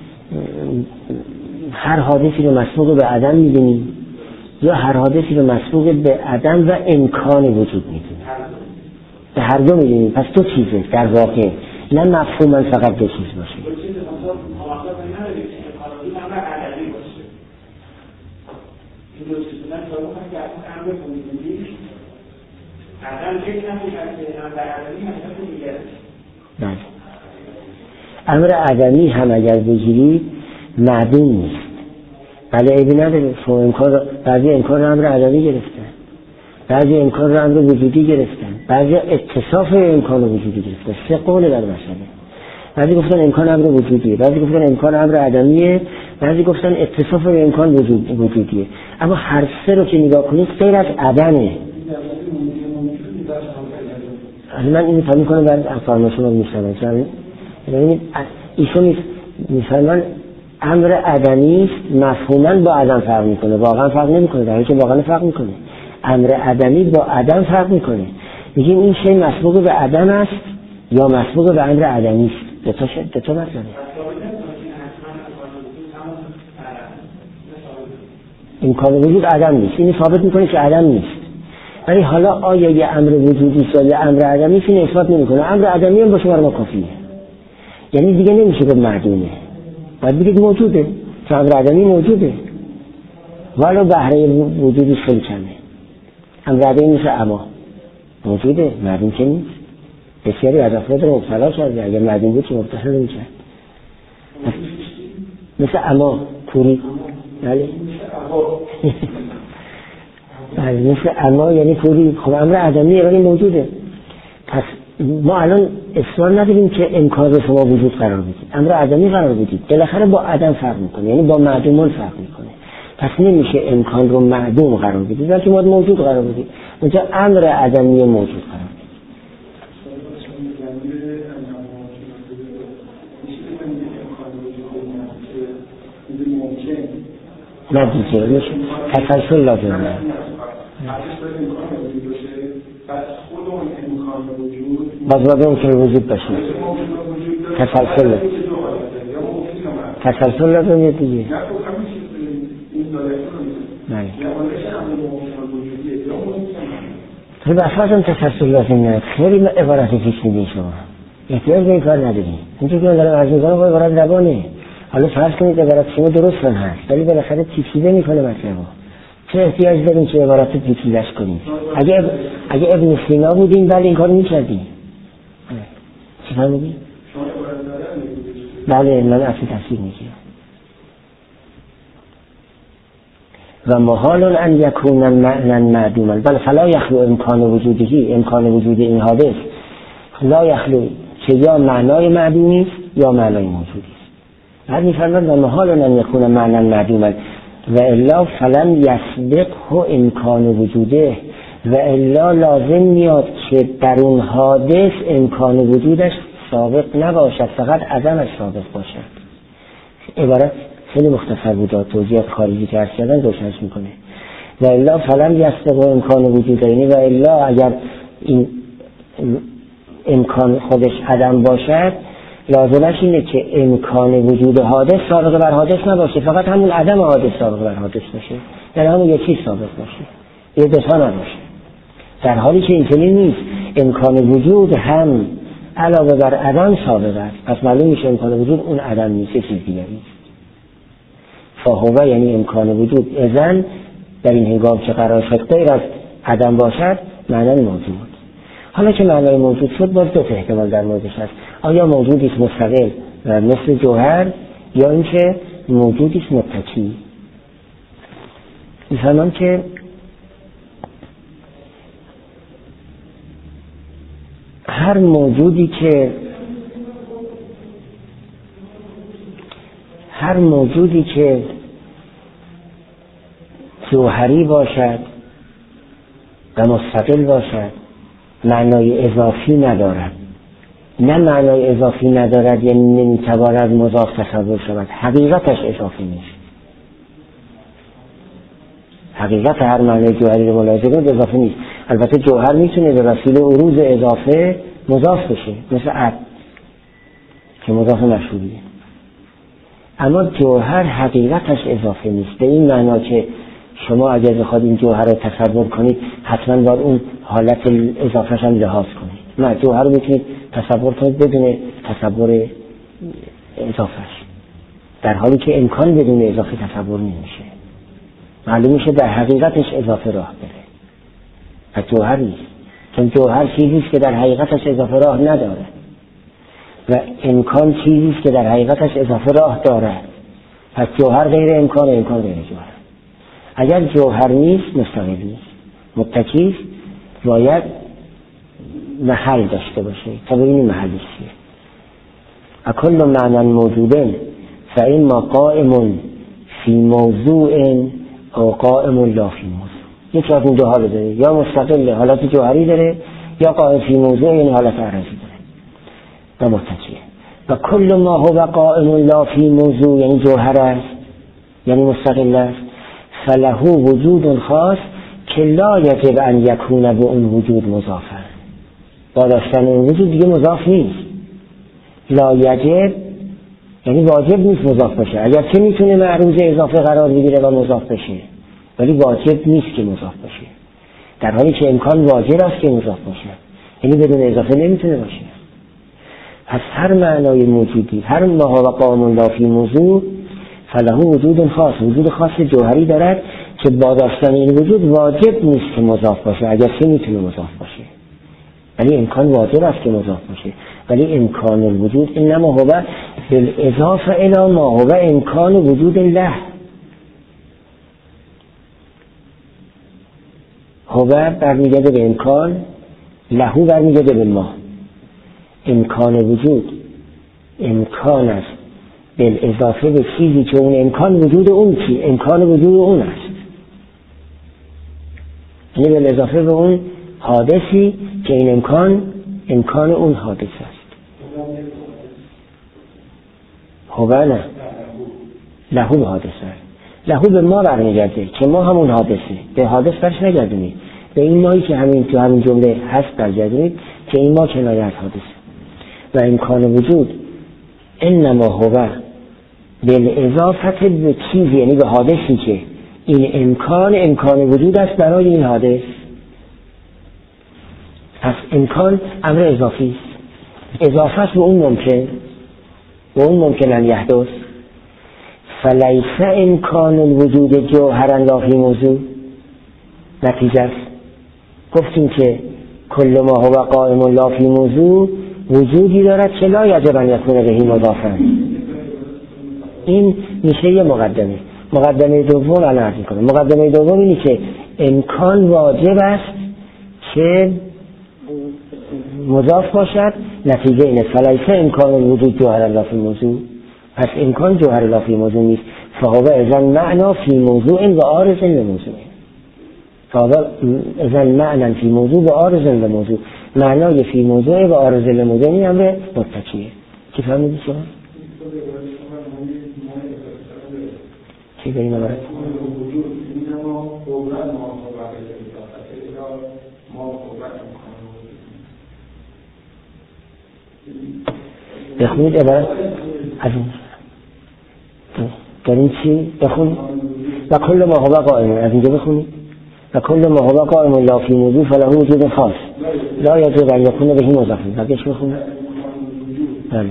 Speaker 1: هر حادثی رو مسبوق به عدم می‌دونیم یا هر حادثی رو مسبوق به عدم و امکان وجود می‌دونیم. به هر دو می‌دونیم. پس دو چیزه در واقع، نه مفهوما فقط دو چیز باشه.
Speaker 2: دو چیز مثلا مواقع نداریم که قانونی هم عدمی باشه. این دو چیز بودن تا اون که اصلا امر وجودی عدم یک نمیشه که امر عدمی مثلا دیگه.
Speaker 1: بله. امر عدمی هم اگر بگیرید معدوم نیست. بله عیبی نداره. شما امکان بعضی امکان رو امر عدمی گرفتن، بعضی امکان رو امر وجودی گرفتن، بعضی اتصاف امکان وجودی گرفتن. سه قول در مسئله. بعضی گفتن امکان امر وجودیه، بعضی گفتن امکان امر عدمیه، بعضی گفتن اتصاف امکان وجود وجودیه. اما هر سه رو که نگاه کنید غیر از عدمه. من این مثال میکنم برای افرماشون رو میشنم چون ببینید ایشون میفرمان امر عدمی مفهوما با عدم فرق میکنه، واقعا فرق نمیکنه، در حالی که واقعا فرق میکنه. امر عدمی با عدم فرق میکنه. میگیم این شی مسبوق به عدم است یا مسبوق به امر عدمی است. دو تا دو تا مطلبه. امکان وجود عدم نیست. این ثابت میکنه که عدم نیست. ولی حالا آیا یه امر وجودی است یا امر عدمی است اینو اثبات نمیکنه. امر عدمی هم باشه برای ما کافیه. یعنی دیگه نمیشه به معدومه. باید بگید موجوده. چون امر عدمی موجوده. ولی بهره وجودی خیلی کمه. امر عدمی میشه اما موجوده، معدوم که نیست. بسیاری از افراد رو مبتلا کرده. اگر معدوم بود که مبتلا نمیشد. مثل اما کوری. بله. بله مثل اما یعنی کوری. خب امر عدمیه ولی موجوده. پس ما الان اصرار نداریم که امکان رو شما وجود قرار بدید. امر عدمی قرار بدید. بالاخره با عدم فرق میکنه. یعنی با معدومان فرق میکنه. پس نمیشه امکان رو معدوم قرار بدید بلکه باید موجود قرار بدید. اونجا امر عدمی موجود قرار بدید. نه دیگه میشه تسلسل لازمه. باز باید اون که وجود باشه تسلسل تسلسل لازمه دیگه. نه خیلی بحثات هم تسلسل لازمه. خیلی عبارتی پیش میدین شما احتیاج به این کار نداریم. اینجا که من دارم عرض میکنم با عبارت روانه. حالا فرض کنید عبارت شما درست هم هست ولی بالاخره پیچیده میکنه مطلبو. چه احتیاج داریم که عبارت پیچیده‌اش کنیم؟ اگه اب... اگه ابن سینا بودیم بله این کارو میکردیم. چی فهمیدی؟ بله من اصلی تفسیر میگیرم. و محال ان یکون معنی معدوما بل فلا یخلو امکان وجودی امکان وجود این حادث لا یخلو که یا معنای معدومی است یا معنای موجودی است. بعد می‌فرماید و محال ان یکون معنی معدوما و الا فلم یسبقه امکان وجوده، و الا لازم میاد که در اون حادث امکان وجودش سابق نباشد، فقط عدمش سابق باشد. عبارت خیلی مختصر بود، توضیحات خارجی که عرض کردن روشنش میکنه. و الا فلم یسبقه امکان وجوده، یعنی و الا اگر این امکان خودش عدم باشد، لازمش اینه که امکان وجود حادث سابق بر حادث نباشه، فقط همون عدم حادث سابق بر حادث باشه، یعنی همون یکی سابق باشه، یه دوتا نباشه. در حالی که اینطوری نیست، امکان وجود هم علاوه بر عدم سابق است، پس معلوم میشه امکان وجود اون عدم نیست، چیز دیگری. فهو یعنی امکان وجود اذن در این هنگام که قرار شد غیر از عدم باشد معنی موجود. حالا که معنای موجود شد، باز دو احتمال در موردش هست. آیا موجودی است مستقل و مثل جوهر، یا اینکه موجودی است متکی. می‌فهمم که هر موجودی که هر موجودی که جوهری باشد و مستقل باشد معنای اضافی ندارد. نه معنای اضافی ندارد یعنی نمیتواند مضاف تصور شود، حقیقتش اضافی نیست. حقیقت هر معنای جوهری رو ملاحظه کنید اضافی نیست. البته جوهر میتونه به وسیله عروض اضافه مضاف بشه، مثل عد که مضاف مشهوریه، اما جوهر حقیقتش اضافه نیست. به این معنا که شما اگر بخواید این جوهر رو تصور کنید حتما باید اون حالت اضافهش هم لحاظ کنید. نه، جوهر رو میتونید تصور کنید بدون تصور اضافهش، در حالی که امکان بدون اضافه تصور نمیشه. معلوم میشه در حقیقتش اضافه راه بره و جوهر نیست، چون جوهر چیزیست که در حقیقتش اضافه راه نداره و امکان چیزیست که در حقیقتش اضافه راه داره. پس جوهر غیر امکان و امکان غیر جوهر. اگر جوهر نیست مستقل نیست، متکی باید محل داشته باشه تا ببینیم محلش چیه. اکل معنی موجودن فاما قائم فی موضوع او قائم لا فی موضوع. یکی از این دو حال داره، یا مستقل حالت جوهری داره یا قائم فی موضوع یعنی حالت عرضی داره و متکیه. و کل ما هو قائم لا فی موضوع یعنی جوهر است یعنی مستقل است، فله وجود خاص که لا یجب ان یکون به اون وجود مضافا. با داشتن اون وجود دیگه مضاف نیست. لا یجب یعنی واجب نیست مضاف باشه، اگر که میتونه معروض اضافه قرار بگیره و مضاف بشه، ولی واجب نیست که مضاف باشه، در حالی که امکان واجب است که مضاف باشه، یعنی بدون اضافه نمیتونه باشه. پس هر معنای موجودی، هر ما هو قائم لا فی موضوع فله وجود خاص، وجود خاص جوهری دارد که با داشتن این وجود واجب نیست که مضاف باشه، اگر که میتونه مضاف باشه، ولی امکان واجب است که مضاف باشه. ولی امکان الوجود انما هو بالاضافه الی ما هو امکان وجود له. هو برمیگرده به امکان، له برمیگرده به ما. امکان وجود امکان است بالاضافه به چیزی که اون امکان وجود اون چی امکان وجود اون است، یعنی بالاضافه به اون حادثی که این امکان امکان اون حادث است. هو نه لهو حادث است، لهو به ما برمیگرده که ما همون حادثه، به حادث برش نگردونید، به این مایی که همین تو همین جمله هست برگردونید که این ما کنایه از حادثه. و امکان وجود انما هو بالاضافه به چیزی یعنی به حادثی که این امکان امکان وجود است برای این حادث. پس امکان امر اضافی است، اضافه است به اون ممکن، به اون ممکن ان یحدث. فلیس امکان الوجود جوهرا لا فی موضوع. نتیجه است گفتیم که کل ما هو قائم لا فی موضوع وجودی دارد که لا یجب ان یکون بهی مضافا. این میشه یه مقدمه. مقدمه دوم الان عرض می‌کنم. مقدمه دوم اینه که امکان واجب است که مضاف باشد نتیجه اینه فلیسه امکان الوجود جوهر الله فی موضوع، پس امکان جوهر الله فی موضوع نیست. فهو اذن معنا فی موضوع و عارض لموضوع، فهو اذن معنا فی موضوع و عارض لموضوع، معنای فی موضوع و عارض لموضوع این امر متکیه. چی فهمیدی شما؟ چی به این عبارت؟ بخونید عبارت از این در این چی؟ بخونید و کل ما هو قائم، از اینجا بخونید و کل ما هو قائم لا فی موضوع فله وجود خاص لا یجوز ان یکون بهی مضاف. بقیش بخونید. بله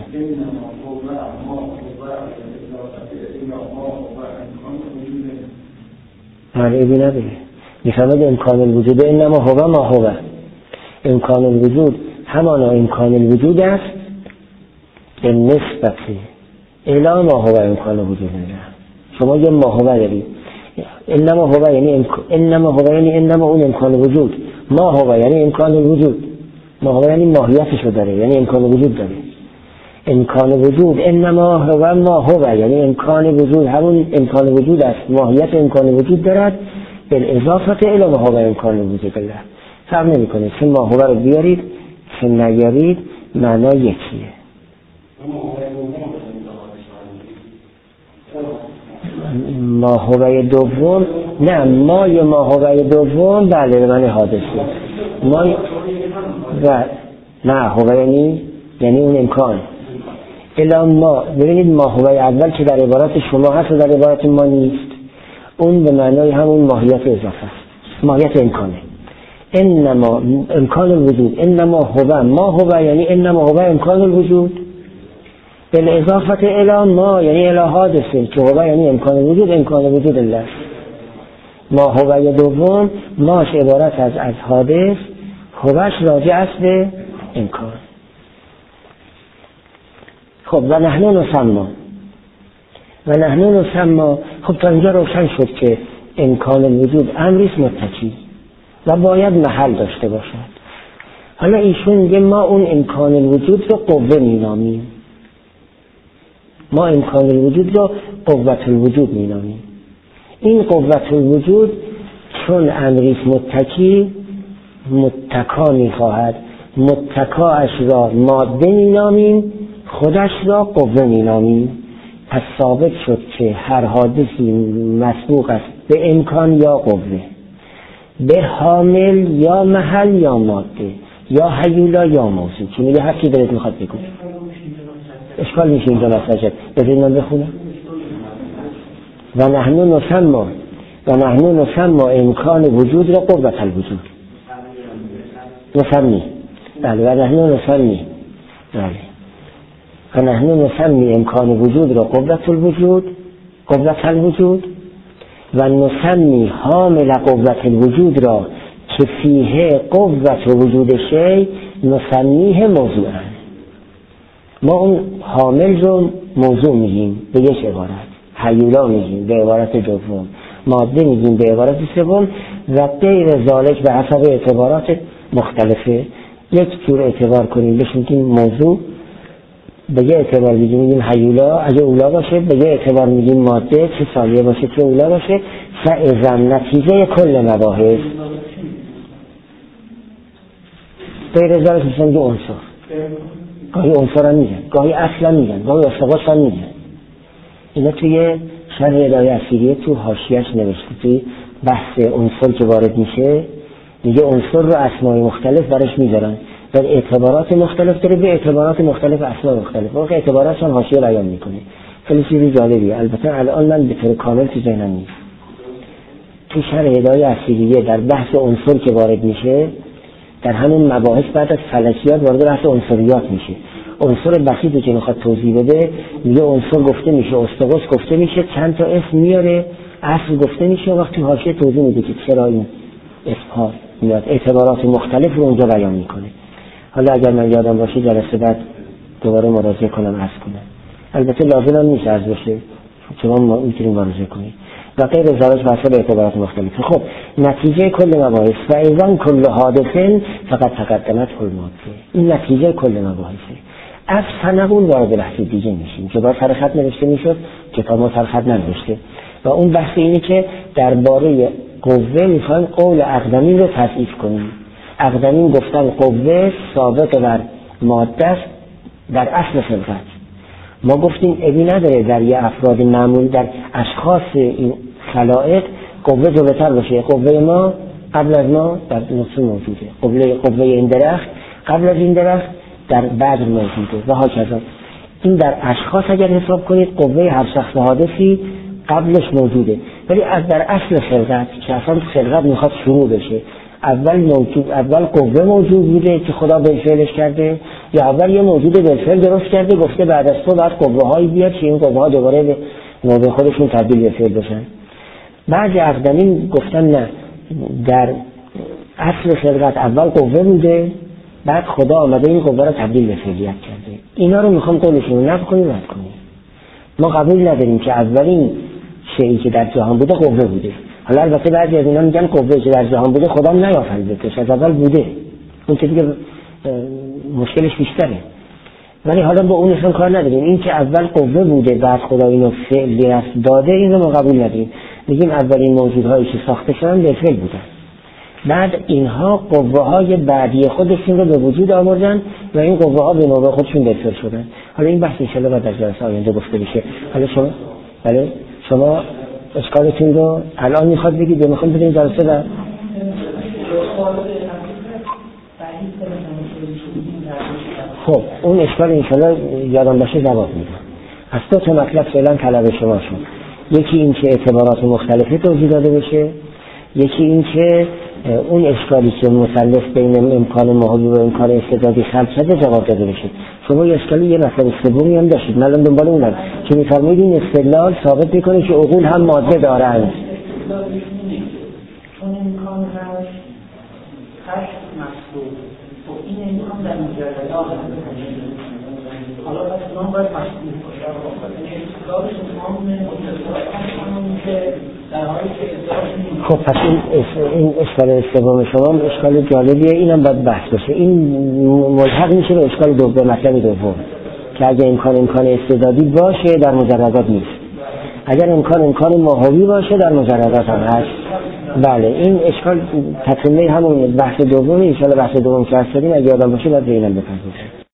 Speaker 1: بله ایدی نداره. میفهمد امکان الوجود انما هو ما هو، امکان الوجود همانا امکان الوجود است به نسبت الا ما هو امکان وجود نه. شما یه ما هو دارید، انما هو یعنی امک... انما هو یعنی انما اون امکان وجود، ما هو یعنی امکان الوجود، ما هو یعنی ماهیتشو داره، یعنی امکان وجود داره. امکان وجود انما هو ما هو یعنی امکان وجود همون امکان وجود است، ماهیت امکان وجود دارد بالاضافه الی ما هو امکان وجود الله. فهم نمی‌کنه چه ما هو رو بیارید چه نیارید معنا یکیه. ماهوه دوم نه مای ماهوه دوم بله به معنی حادثه مای و نه هوه یعنی یعنی اون امکان الا ما. ببینید ماهوه اول که در عبارت شما هست و در عبارت ما نیست، اون به معنای همون ماهیت اضافه است، ماهیت امکانه. انما امکان الوجود انما هو ما هو یعنی انما هو امکان الوجود بالاضافه الی ما یعنی الی حادثه که هو یعنی امکان وجود، امکان وجود الله. ما هو دوم ماش عبارت از از حادث، هوش راجع است به امکان. خب و نحن نسما و نحن نسما. خب تا اینجا روشن شد که امکان الوجود امری است متکی و باید محل داشته باشد. حالا ایشون میگه ما اون امکان الوجود رو قوه مینامیم، ما امکان الوجود رو قوت الوجود مینامیم. این قوت الوجود چون امریس متکی متکا میخواهد، متکاش را ماده مینامیم، خودش را قوه مینامیم. پس ثابت شد که هر حادثی مسبوق است به امکان یا قوه، به حامل یا محل یا ماده یا هیولا یا موضوع. که میگه هر کی دلت میخواد بگو، اشکال میشه اینجا مسئله. بذارید من بخونم. و نحن نسما و نحن نسما امکان وجود را قوت الوجود نسمی. بله و نحن نسمی بله و نحن نسمی امکان وجود را قوت الوجود قوت الوجود و نسمی حامل قوت الوجود را که فیه قوت وجود شی نسمیه موضوعا. ما اون حامل رو موضوع میگیم به یک عبارت، هیولا میگیم به عبارت دوم، ماده میگیم به عبارت سوم و غیر ذالک به حسب اعتبارات مختلفه. یک جور اعتبار کنیم بهش میگیم موضوع، به یه اعتبار میگیم میگیم هیولا اگه اولا باشه، به یه اعتبار میگیم ماده چه ثانیه باشه چه اولا باشه. فاذا نتیجه کل مباحث غیر ذالک میگیم عنصر. گاهی عنصر هم میگن، گاهی اصلا میگن، گاهی استقاس هم میگن. اینا توی شرح ادای اصیلیه تو حاشیه‌اش نوشته. توی بحث عنصر که وارد میشه میگه عنصر رو اسمای مختلف برش میذارن و اعتبارات مختلف داره، به اعتبارات مختلف اسمای مختلف. واقعا اعتباراتش هم حاشیه بیان میکنه. خیلی چیز جالبیه. البته الان من به طور کامل تو ذهنم نیست. تو شرح ادای اصیلیه در بحث عنصر که وارد میشه، در همون مباحث بعد از فلکیات وارد بحث عنصریات میشه. عنصر بسیطی که میخواد توضیح بده میگه عنصر گفته میشه، استقاس گفته میشه، چند تا اسم میاره، اصل گفته میشه، وقتی حاشیه توضیح میده که چرا این اسم‌ها میاد، اعتبارات مختلف رو اونجا بیان میکنه. حالا اگر من یادم باشه جلسه بعد دوباره مراجعه کنم عرض کنم. البته لازم هم نیست عرض بشه، شما میتونید مراجعه کنید. و غیر ذالک بحث به اعتبارات مختلفه. خب نتیجه کل مباحث و ایضا کل حادث فقط تقدمت کل ماده، این نتیجه کل مباحثه. از سنقون وارد بحث دیگه میشیم که با سر خط نوشته میشد، کتاب ما سر خط ننوشته و اون بحث اینه که درباره قوه میخوایم قول اقدمین رو تضعیف کنیم. اقدمین گفتن قوه ثابت بر ماده است در اصل خلقت. ما گفتیم ابی نداره در یه افراد معمول، در اشخاص این خلائق قوه جلوتر باشه. قوه ما قبل از ما در نطفه موجوده، قوه قوه این درخت قبل از این درخت در بدر موجوده و هاکذا. این در اشخاص اگر حساب کنید قوه هر شخص حادثی قبلش موجوده، ولی از در اصل خلقت که اصلا خلقت میخواد شروع بشه، اول موجود اول قوه موجود بوده که خدا بالفعلش کرده، یا اول یه موجود بالفعل درست کرده گفته بعد از تو بعد قوه هایی بیاد که این قوه ها دوباره به موضع خودشون تبدیل به فعل بشن. بعضی اقدمین گفتن نه، در اصل خلقت اول قوه بوده بعد خدا آمده این قوه را تبدیل به فعلیت کرده. اینا رو میخوام قولشون رو نفی کنیم رد کنیم. ما قبول نداریم که اولین شیئی که در جهان بوده قوه بوده. حالا البته بعضی از اینا میگن قوه که در جهان بوده خدا نیافریدتش، از اول بوده، اون که دیگه مشکلش بیشتره. ولی حالا با اون اصلا کار نداریم. این که اول قوه بوده بعد خدا اینو فعلیت داده، اینو ما قبول نداریم. میگیم اولین موجودهایی که ساخته شدن بالفعل بودن، بعد اینها قوه های بعدی خودشون رو به وجود آوردن و این قوه ها به نوبه خودشون بالفعل شدن. حالا این بحث انشالله بعد از جلسه آینده گفته بشه. حالا شما بله شما اشکالتون رو الان میخواد بگید یا میخواد بدین جلسه بعد؟ خب اون اشکال انشالله یادم باشه جواب میدم. از دو تا مطلب فعلا طلب شما شد. یکی این که اعتبارات مختلفه توضیح داده بشه، یکی این که اون اشکالی که مثلث بین امکان ماهی و امکان استعدادی خلق شده جواب داده بشه. شما یه اشکالی یه مطلب سومی هم داشتید، من الان دنبال اونم که می‌فرمایید این استدلال ثابت می‌کنه که عقول هم ماده دارند.
Speaker 4: چون امکان هست خشم مطلوب و این امکان در مجردات حالا پس نام باید مطلوب باشه. استدلالش تمام متفاوت که در حالی که استدلالش
Speaker 1: خب پس این این اشکال سوم شما اشکال جالبیه، اینم باید بحث بشه. این ملحق میشه به اشکال دوم، مطلب دوم که اگه امکان امکان استعدادی باشه در مجردات نیست، اگر امکان امکان ماهوی باشه در مجردات هم هست. بله این اشکال تکمیل همون بحث دومی. ان شاء الله بحث دوم که هستیم اگه یادم باشه باید اینم بپرسیم.